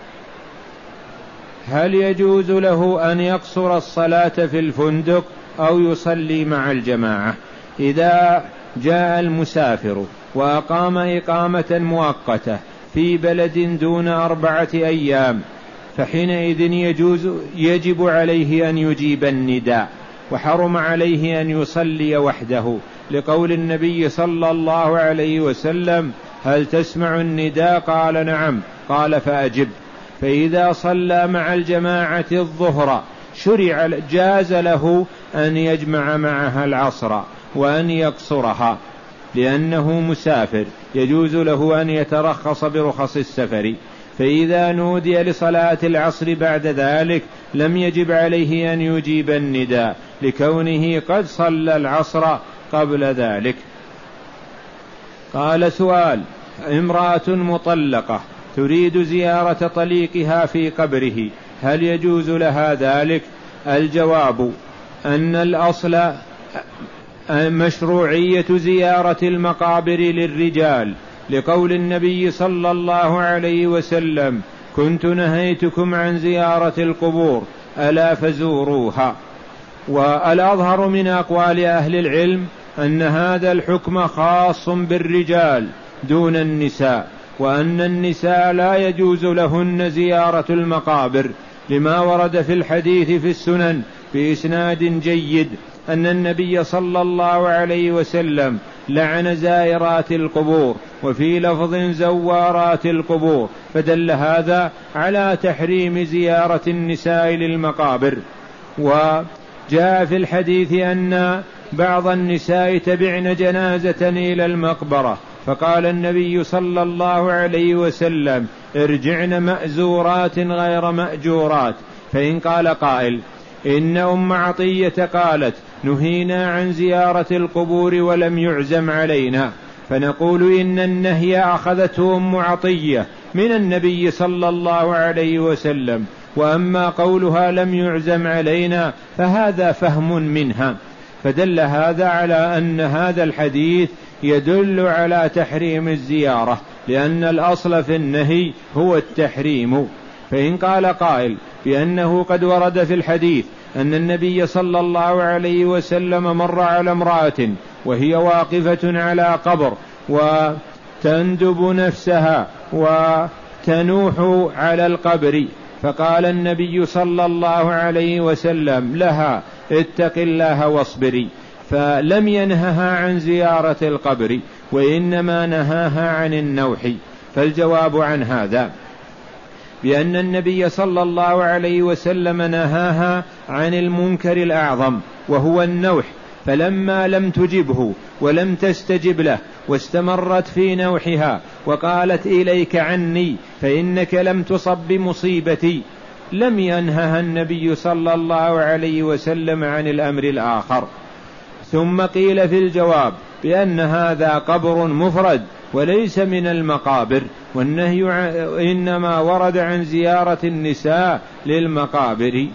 Speaker 1: هل يجوز له أن يقصر الصلاة في الفندق أو يصلي مع الجماعة؟ إذا جاء المسافر وأقام إقامة مؤقتة في بلد دون 4 أيام فحينئذ يجب عليه أن يجيب النداء، وحرم عليه أن يصلي وحده، لقول النبي صلى الله عليه وسلم: هل تسمع النداء؟ قال: نعم. قال: فأجب. فإذا صلى مع الجماعة الظهر جاز له أن يجمع معها العصر وأن يقصرها، لأنه مسافر يجوز له أن يترخص برخص السفر. فإذا نودي لصلاة العصر بعد ذلك لم يجب عليه أن يجيب النداء، لكونه قد صلى العصر قبل ذلك. قال: سؤال: امرأة مطلقة تريد زيارة طليقها في قبره، هل يجوز لها ذلك؟ الجواب أن الأصل مشروعية زيارة المقابر للرجال، لقول النبي صلى الله عليه وسلم: كنت نهيتكم عن زيارة القبور ألا فزوروها. والأظهر من أقوال أهل العلم أن هذا الحكم خاص بالرجال دون النساء، وأن النساء لا يجوز لهن زيارة المقابر، لما ورد في الحديث في السنن بإسناد جيد أن النبي صلى الله عليه وسلم لعن زائرات القبور، وفي لفظ زوارات القبور، فدل هذا على تحريم زيارة النساء للمقابر. وجاء في الحديث أن بعض النساء تبعن جنازة إلى المقبرة، فقال النبي صلى الله عليه وسلم: ارجعن مأزورات غير مأجورات. فإن قال قائل: إن أم عطية قالت: نهينا عن زيارة القبور ولم يعزم علينا، فنقول إن النهي أخذته أم عطية من النبي صلى الله عليه وسلم، وأما قولها لم يعزم علينا فهذا فهم منها، فدل هذا على أن هذا الحديث يدل على تحريم الزيارة، لأن الأصل في النهي هو التحريم. فإن قال قائل بأنه قد ورد في الحديث أن النبي صلى الله عليه وسلم مر على امرأة وهي واقفة على قبر وتندب نفسها وتنوح على القبر، فقال النبي صلى الله عليه وسلم لها: اتق الله واصبري، فلم ينهها عن زيارة القبر، وإنما نهاها عن النوح. فالجواب عن هذا بأن النبي صلى الله عليه وسلم نهاها عن المنكر الأعظم وهو النوح، فلما لم تجبه ولم تستجب له واستمرت في نوحها وقالت: إليك عني فإنك لم تصب بمصيبتي، لم ينهها النبي صلى الله عليه وسلم عن الأمر الآخر. ثم قيل في الجواب بأن هذا قبر مفرد وليس من المقابر، والنهي إنما ورد عن زيارة النساء للمقابر.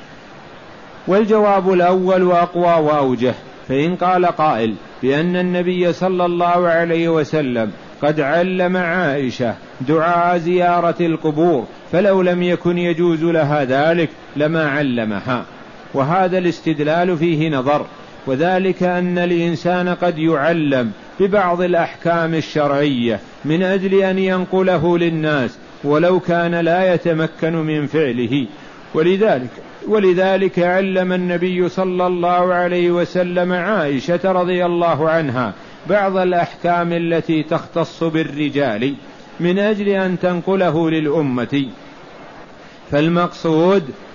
Speaker 1: والجواب الأول أقوى وأوجه. فإن قال قائل بأن النبي صلى الله عليه وسلم قد علم عائشة دعاء زيارة القبور، فلو لم يكن يجوز لها ذلك لما علمها، وهذا الاستدلال فيه نظر، وذلك أن الإنسان قد يعلم ببعض الأحكام الشرعية من أجل أن ينقله للناس ولو كان لا يتمكن من فعله، ولذلك علم النبي صلى الله عليه وسلم عائشة رضي الله عنها بعض الأحكام التي تختص بالرجال من أجل أن تنقله للأمة.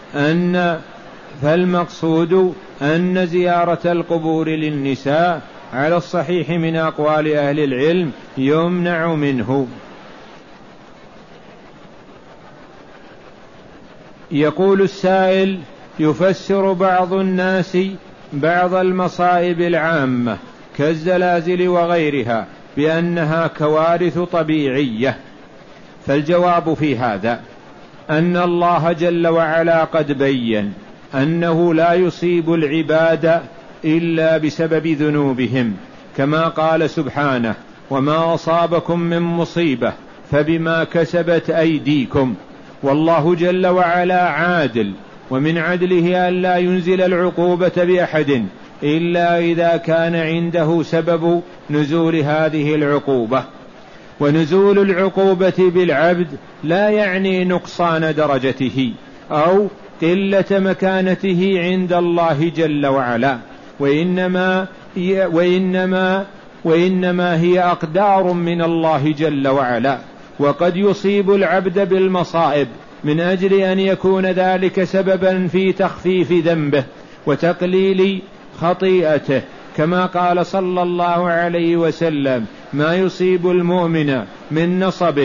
Speaker 1: فالمقصود أن زيارة القبور للنساء على الصحيح من أقوال أهل العلم يمنع منه. يقول السائل: يفسر بعض الناس بعض المصائب العامة كالزلازل وغيرها بأنها كوارث طبيعية، فالجواب في هذا أن الله جل وعلا قد بين أنه لا يصيب العباد إلا بسبب ذنوبهم، كما قال سبحانه: وما أصابكم من مصيبة فبما كسبت أيديكم. والله جل وعلا عادل، ومن عدله أن لا ينزل العقوبة بأحد إلا إذا كان عنده سبب نزول هذه العقوبة. ونزول العقوبة بالعبد لا يعني نقصان درجته أو قلة مكانته عند الله جل وعلا، وإنما هي أقدار من الله جل وعلا. وقد يصيب العبد بالمصائب من أجل أن يكون ذلك سببا في تخفيف ذنبه وتقليل خطيئته، كما قال صلى الله عليه وسلم: ما يصيب المؤمن من نصب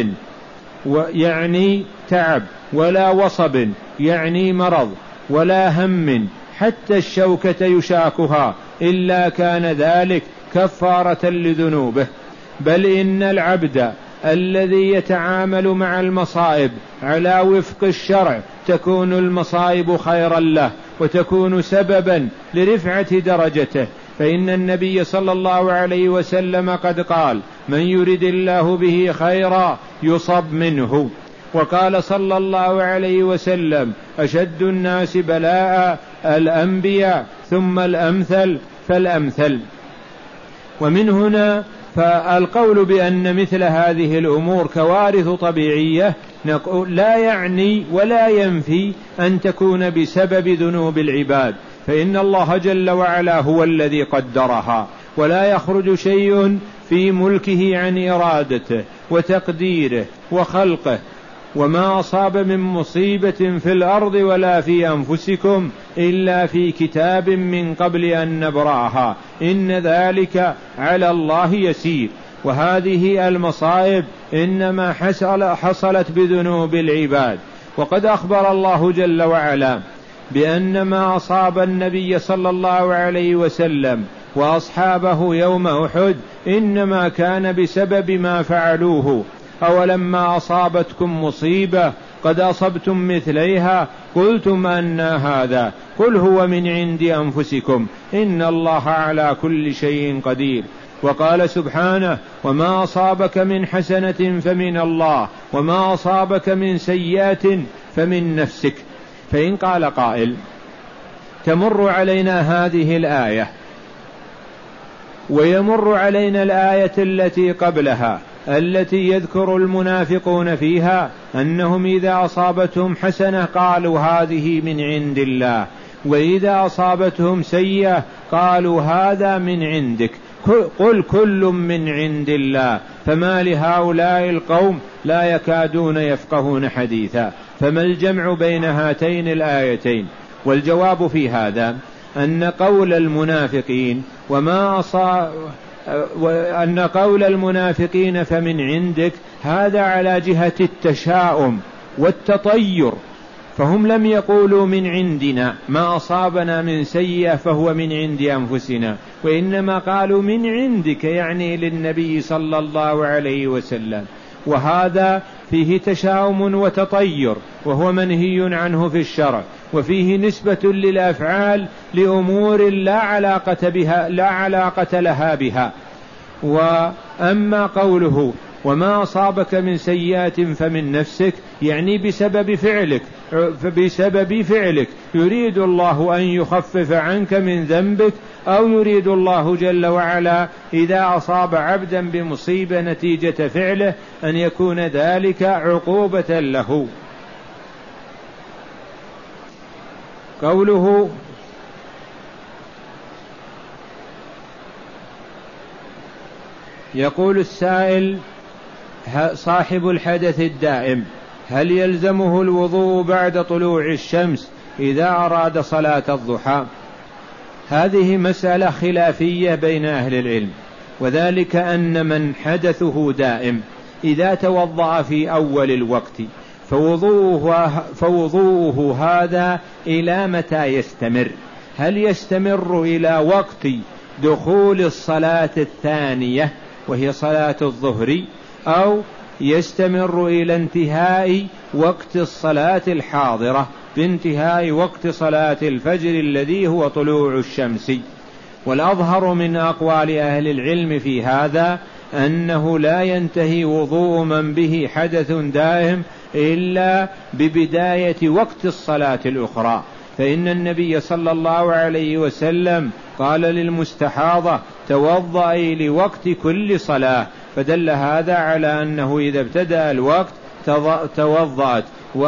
Speaker 1: يعني تعب، ولا وصب يعني مرض، ولا هم حتى الشوكة يشاكها إلا كان ذلك كفارة لذنوبه. بل إن العبد الذي يتعامل مع المصائب على وفق الشرع تكون المصائب خيرا له وتكون سببا لرفعة درجته، فإن النبي صلى الله عليه وسلم قد قال: من يرد الله به خيرا يصب منه. وقال صلى الله عليه وسلم: أشد الناس بلاء الأنبياء ثم الأمثل فالأمثل. ومن هنا فالقول بأن مثل هذه الأمور كوارث طبيعية لا يعني ولا ينفي أن تكون بسبب ذنوب العباد، فإن الله جل وعلا هو الذي قدرها، ولا يخرج شيء في ملكه عن إرادته وتقديره وخلقه. وما أصاب من مصيبة في الأرض ولا في أنفسكم إلا في كتاب من قبل أن نبرأها إن ذلك على الله يسير. وهذه المصائب إنما حصلت بذنوب العباد. وقد أخبر الله جل وعلا بأن ما أصاب النبي صلى الله عليه وسلم وأصحابه يوم أحد إنما كان بسبب ما فعلوه. أولما أصابتكم مصيبة قد أصبتم مثليها قلتم أنى هذا قل هو من عند أنفسكم إن الله على كل شيء قدير. وقال سبحانه: وما أصابك من حسنة فمن الله وما أصابك من سيئة فمن نفسك. فإن قال قائل: تمر علينا هذه الآية ويمر علينا الآية التي قبلها التي يذكر المنافقون فيها أنهم إذا أصابتهم حسنة قالوا هذه من عند الله، وإذا أصابتهم سيئة قالوا هذا من عندك، قل كل من عند الله، فما لهؤلاء القوم لا يكادون يفقهون حديثا. فما الجمع بين هاتين الآيتين؟ والجواب في هذا أن قول المنافقين وأن قول المنافقين فمن عندك هذا على جهة التشاؤم والتطير، فهم لم يقولوا من عندنا ما أصابنا من سيئة فهو من عند أنفسنا، وإنما قالوا من عندك يعني للنبي صلى الله عليه وسلم. وهذا فيه تشاؤم وتطير وهو منهي عنه في الشرع، وفيه نسبة للأفعال لأمور لا علاقة لها بها. وأما قوله وما أصابك من سيئات فمن نفسك يعني بسبب فعلك يريد الله أن يخفف عنك من ذنبك، أو يريد الله جل وعلا إذا أصاب عبدا بمصيبة نتيجة فعله أن يكون ذلك عقوبة له. قوله يقول السائل: صاحب الحدث الدائم هل يلزمه الوضوء بعد طلوع الشمس إذا أراد صلاة الضحى؟ هذه مسألة خلافية بين أهل العلم، وذلك أن من حدثه دائم إذا توضأ في أول الوقت فوضوءه هذا إلى متى يستمر؟ هل يستمر إلى وقت دخول الصلاة الثانية وهي صلاة الظهر، أو يستمر إلى انتهاء وقت الصلاة الحاضرة بانتهاء وقت صلاة الفجر الذي هو طلوع الشمس؟ والأظهر من أقوال أهل العلم في هذا أنه لا ينتهي وضوء من به حدث دائم إلا ببداية وقت الصلاة الأخرى، فإن النبي صلى الله عليه وسلم قال للمستحاضة توضئي لوقت كل صلاة، فدل هذا على أنه إذا ابتدأ الوقت توضأت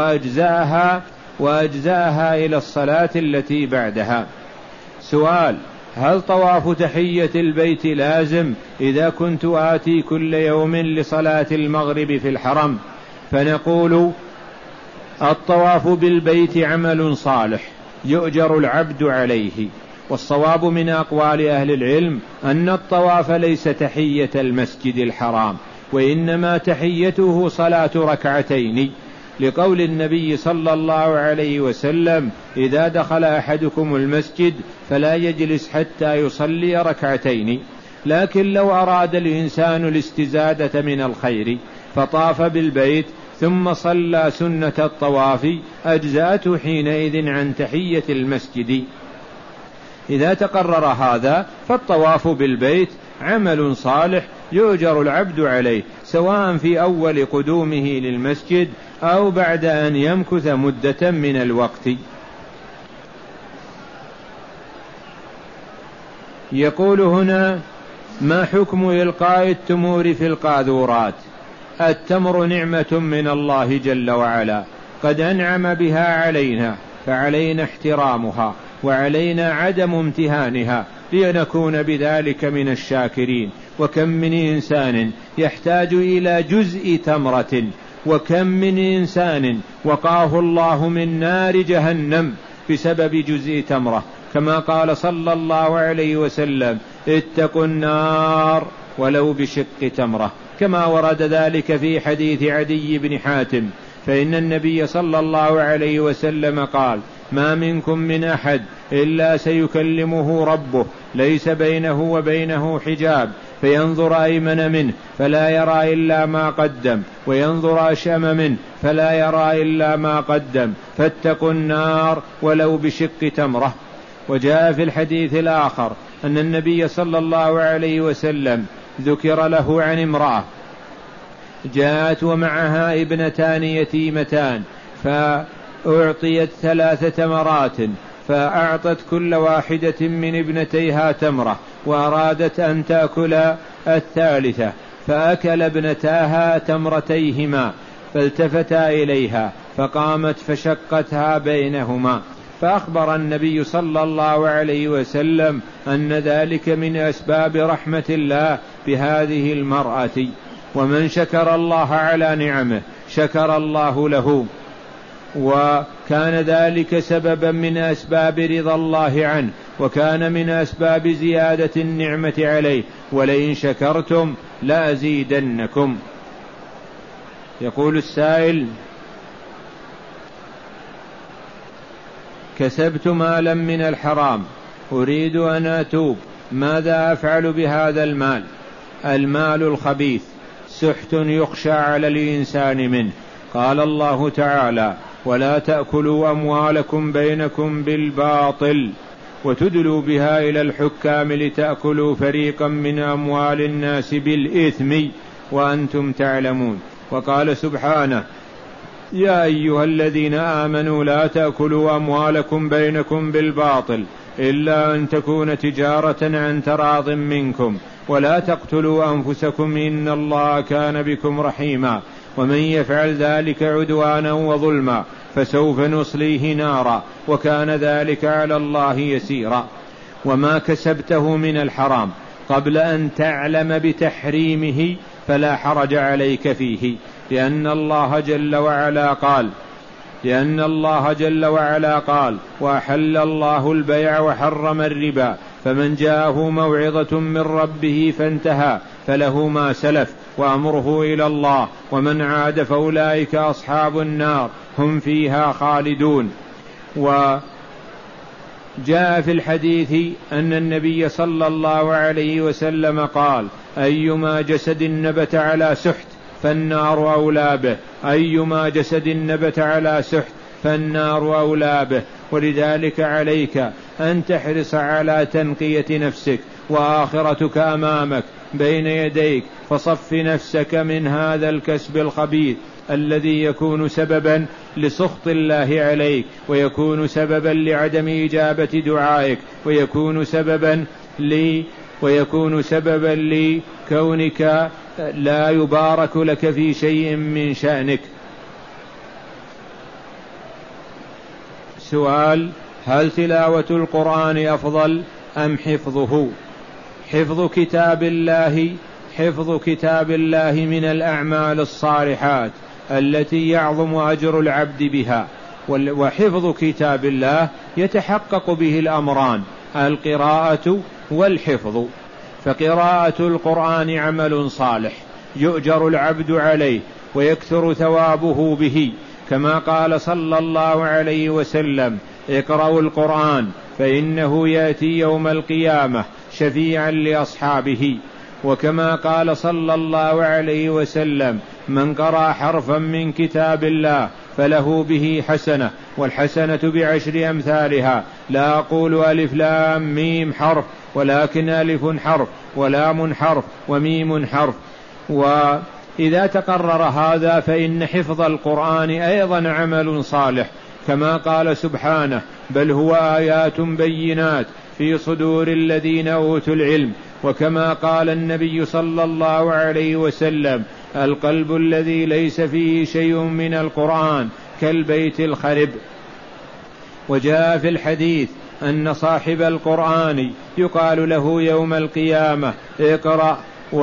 Speaker 1: وأجزاها إلى الصلاة التي بعدها. سؤال: هل طواف تحية البيت لازم إذا كنت آتي كل يوم لصلاة المغرب في الحرم؟ فنقول: الطواف بالبيت عمل صالح يؤجر العبد عليه، والصواب من أقوال أهل العلم أن الطواف ليس تحية المسجد الحرام، وإنما تحيته صلاة ركعتين، لقول النبي صلى الله عليه وسلم: إذا دخل أحدكم المسجد فلا يجلس حتى يصلي ركعتين. لكن لو أراد الإنسان الاستزادة من الخير فطاف بالبيت ثم صلى سنة الطواف أجزأته حينئذ عن تحية المسجد. إذا تقرر هذا فالطواف بالبيت عمل صالح يؤجر العبد عليه، سواء في أول قدومه للمسجد أو بعد أن يمكث مدة من الوقت. يقول هنا: ما حكم إلقاء التمور في القاذورات؟ التمر نعمة من الله جل وعلا قد أنعم بها علينا، فعلينا احترامها وعلينا عدم امتهانها لنكون بذلك من الشاكرين. وكم من إنسان يحتاج إلى جزء تمرة، وكم من إنسان وقاه الله من نار جهنم بسبب جزء تمرة، كما قال صلى الله عليه وسلم: اتقوا النار ولو بشق تمرة، كما ورد ذلك في حديث عدي بن حاتم. فإن النبي صلى الله عليه وسلم قال: ما منكم من أحد إلا سيكلمه ربه ليس بينه وبينه حجاب، فينظر أيمن منه فلا يرى إلا ما قدم، وينظر أشأم منه فلا يرى إلا ما قدم، فاتقوا النار ولو بشق تمرة. وجاء في الحديث الآخر أن النبي صلى الله عليه وسلم ذكر له عن امرأة جاءت ومعها ابنتان يتيمتان، فأعطيت 3 تمرات، فأعطت كل واحدة من ابنتيها تمرة، وأرادت أن تأكل الثالثة، فأكل ابنتاها تمرتيهما، فالتفتا إليها فقامت فشقتها بينهما، فأخبر النبي صلى الله عليه وسلم أن ذلك من أسباب رحمة الله بهذه المرأة، ومن شكر الله على نعمه شكر الله له، وكان ذلك سببا من أسباب رضا الله عنه، وكان من أسباب زيادة النعمة عليه، ولئن شكرتم لأزيدنكم. يقول السائل: كسبت مالا من الحرام أريد أن أتوب، ماذا أفعل بهذا المال؟ المال الخبيث سحت يخشى على الإنسان منه. قال الله تعالى: ولا تأكلوا أموالكم بينكم بالباطل وتدلوا بها إلى الحكام لتأكلوا فريقا من أموال الناس بالإثم وأنتم تعلمون. وقال سبحانه: يا أيها الذين آمنوا لا تأكلوا أموالكم بينكم بالباطل إلا أن تكون تجارة عن تراض منكم ولا تقتلوا أنفسكم إن الله كان بكم رحيما ومن يفعل ذلك عدوانا وظلما فسوف نصليه نارا وكان ذلك على الله يسيرا. وما كسبته من الحرام قبل أن تعلم بتحريمه فلا حرج عليك فيه، لأن الله جل وعلا قال: لأن الله جل وعلا قال: وأحل الله البيع وحرم الربا، فمن جاءه موعظة من ربه فانتهى فله ما سلف وأمره إلى الله، ومن عاد فأولئك أصحاب النار هم فيها خالدون. وجاء في الحديث أن النبي صلى الله عليه وسلم قال: أيما جسد نبت على سحت فالنار أولى به، أيما جسد نبت على سحت فالنار أولى به. ولذلك عليك أن تحرص على تنقية نفسك، وآخرتك أمامك بين يديك، فصف نفسك من هذا الكسب الخبيث الذي يكون سببا لسخط الله عليك، ويكون سببا لعدم إجابة دعائك، ويكون سببا لكونك لا يبارك لك في شيء من شأنك. سؤال: هل تلاوة القرآن أفضل أم حفظه؟ حفظ كتاب الله من الأعمال الصالحات التي يعظم أجر العبد بها، وحفظ كتاب الله يتحقق به الأمران: القراءة والحفظ. فقراءة القرآن عمل صالح يؤجر العبد عليه ويكثر ثوابه به، كما قال صلى الله عليه وسلم: اقرأوا القرآن فإنه يأتي يوم القيامة شفيعا لأصحابه. وكما قال صلى الله عليه وسلم: من قرأ حرفا من كتاب الله فله به حسنة، والحسنة بعشر أمثالها، لا أقول ألف لام ميم حرف، ولكن ألف حرف ولام حرف وميم حرف. وإذا تقرر هذا فإن حفظ القرآن أيضا عمل صالح، كما قال سبحانه: بل هو آيات بينات في صدور الذين أوتوا العلم. وكما قال النبي صلى الله عليه وسلم: القلب الذي ليس فيه شيء من القرآن كالبيت الخرب. وجاء في الحديث أن صاحب القرآن يقال له يوم القيامة: اقرأ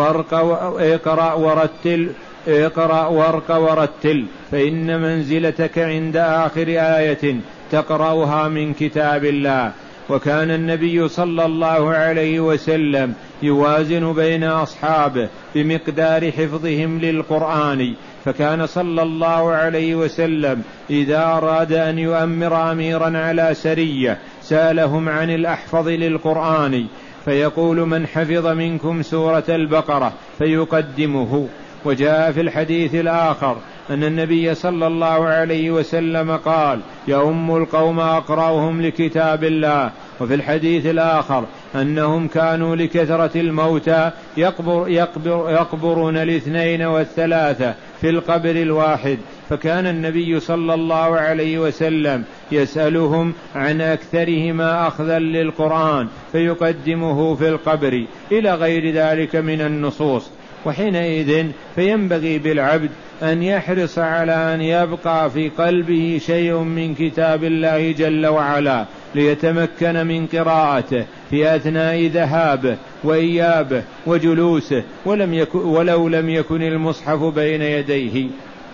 Speaker 1: وارق ورتل، فإن منزلتك عند آخر آية تقرأها من كتاب الله. وكان النبي صلى الله عليه وسلم يوازن بين أصحابه بمقدار حفظهم للقرآن، فكان صلى الله عليه وسلم إذا أراد أن يؤمر أميرا على سرية سألهم عن الأحفظ للقرآن، فيقول: من حفظ منكم سورة البقرة فيقدمه. وجاء في الحديث الآخر أن النبي صلى الله عليه وسلم قال: يؤم القوم أقرأهم لكتاب الله. وفي الحديث الآخر أنهم كانوا لكثرة الموتى يقبرون الاثنين والثلاثة في القبر الواحد، فكان النبي صلى الله عليه وسلم يسألهم عن أكثرهما أخذا للقرآن فيقدمه في القبر، إلى غير ذلك من النصوص. وحينئذ فينبغي بالعبد أن يحرص على أن يبقى في قلبه شيء من كتاب الله جل وعلا، ليتمكن من قراءته في أثناء ذهابه وإيابه وجلوسه، ولو لم يكن المصحف بين يديه.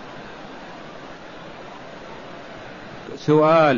Speaker 1: سؤال: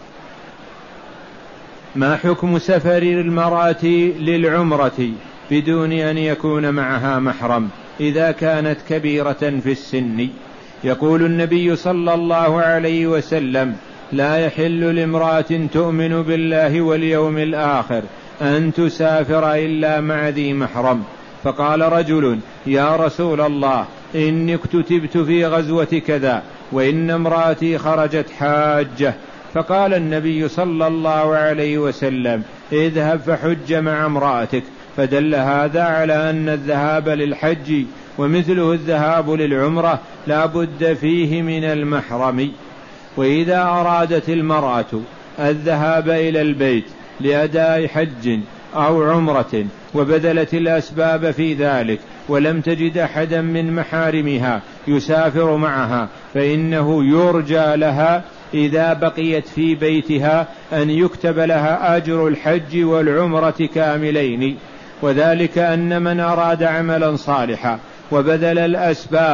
Speaker 1: ما حكم سفر المرأة للعمرة بدون أن يكون معها محرم إذا كانت كبيرة في السن؟ يقول النبي صلى الله عليه وسلم: لا يحل لامرأة تؤمن بالله واليوم الآخر أن تسافر إلا مع ذي محرم. فقال رجل: يا رسول الله، إني اكتتبت في غزوة كذا، وإن امرأتي خرجت حاجة. فقال النبي صلى الله عليه وسلم: اذهب فحج مع امرأتك. فدل هذا على أن الذهاب للحج ومثله الذهاب للعمرة لا بد فيه من المحرم. وإذا أرادت المرأة الذهاب إلى البيت لأداء حج أو عمرة وبذلت الأسباب في ذلك ولم تجد أحدا من محارمها يسافر معها، فإنه يرجى لها إذا بقيت في بيتها أن يكتب لها أجر الحج والعمرة كاملين. وذلك أن من أراد عملا صالحا وبذل الأسباب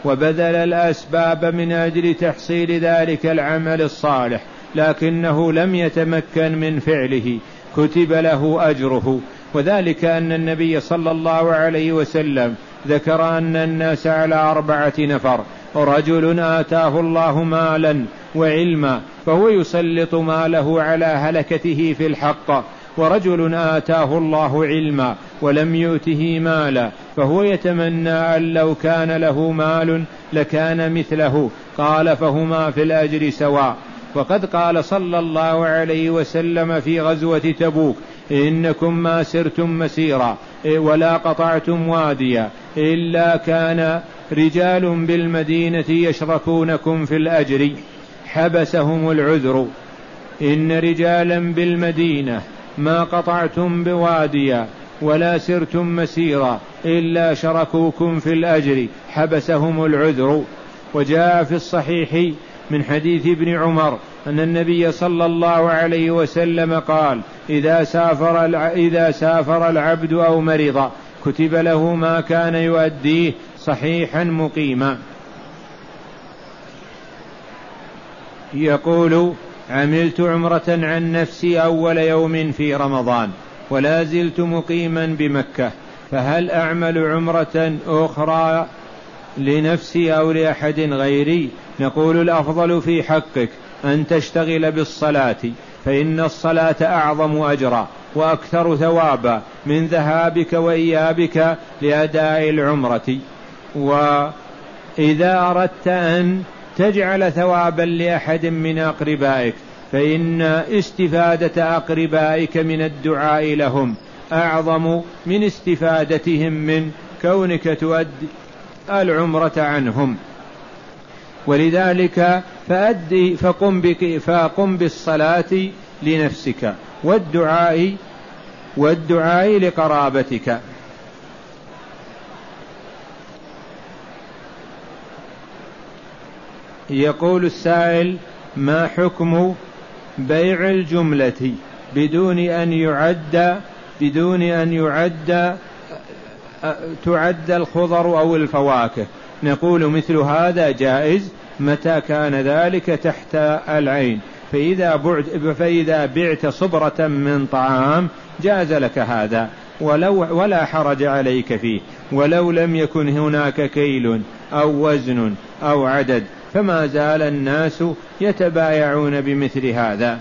Speaker 1: وبذل الأسباب من أجل تحصيل ذلك العمل الصالح لكنه لم يتمكن من فعله كتب له أجره. وذلك أن النبي صلى الله عليه وسلم ذكر أن الناس على 4 نفر: رجل آتاه الله مالا وعلما فهو يسلط ماله على هلكته في الحق، ورجل آتاه الله علما ولم يؤته مالا فهو يتمنى أن لو كان له مال لكان مثله، قال: فهما في الأجر سواء. وقد قال صلى الله عليه وسلم في غزوة تبوك: إنكم ما سرتم مسيرا ولا قطعتم واديا إلا كان رجال بالمدينة يشركونكم في الأجر حبسهم العذر. إن رجالا بالمدينة ما قطعتم بواديا ولا سرتم مسيرا إلا شركوكم في الأجر حبسهم العذر. وجاء في الصحيح من حديث ابن عمر أن النبي صلى الله عليه وسلم قال: إذا سافر العبد أو مرض كتب له ما كان يؤديه صحيحا مقيما. يقول: عملت عمرة عن نفسي أول يوم في رمضان ولا زلت مقيما بمكة، فهل أعمل عمرة أخرى لنفسي أو لأحد غيري؟ نقول: الأفضل في حقك أن تشتغل بالصلاة، فإن الصلاة أعظم أجرا وأكثر ثوابا من ذهابك وإيابك لأداء العمرة. وإذا أردت أن تجعل ثوابا لأحد من أقربائك فإن استفادة أقربائك من الدعاء لهم أعظم من استفادتهم من كونك تؤدي العمرة عنهم. ولذلك فقم بالصلاة لنفسك والدعاء لقرابتك. يقول السائل: ما حكم بيع الجملة بدون أن تعد الخضر أو الفواكه؟ نقول: مثل هذا جائز متى كان ذلك تحت العين، فإذا بعت صبرة من طعام جاز لك هذا ولا حرج عليك فيه، ولو لم يكن هناك كيل أو وزن أو عدد فما زال الناس يتبايعون بمثل هذا.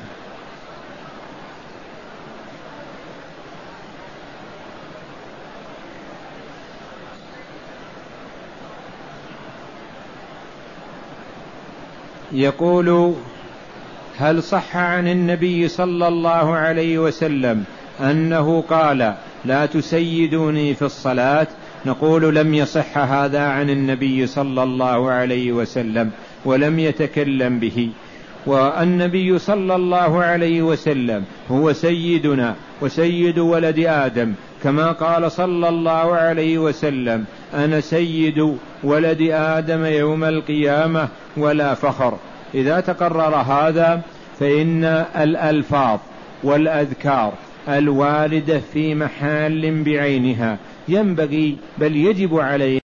Speaker 1: يقول: هل صح عن النبي صلى الله عليه وسلم أنه قال: لا تسيدوني في الصلاة؟ نقول: لم يصح هذا عن النبي صلى الله عليه وسلم ولم يتكلم به. والنبي صلى الله عليه وسلم هو سيدنا وسيد ولد آدم، كما قال صلى الله عليه وسلم: أنا سيد ولد آدم يوم القيامة ولا فخر. إذا تقرر هذا فإن الألفاظ والأذكار الواردة في محال بعينها ينبغي بل يجب علينا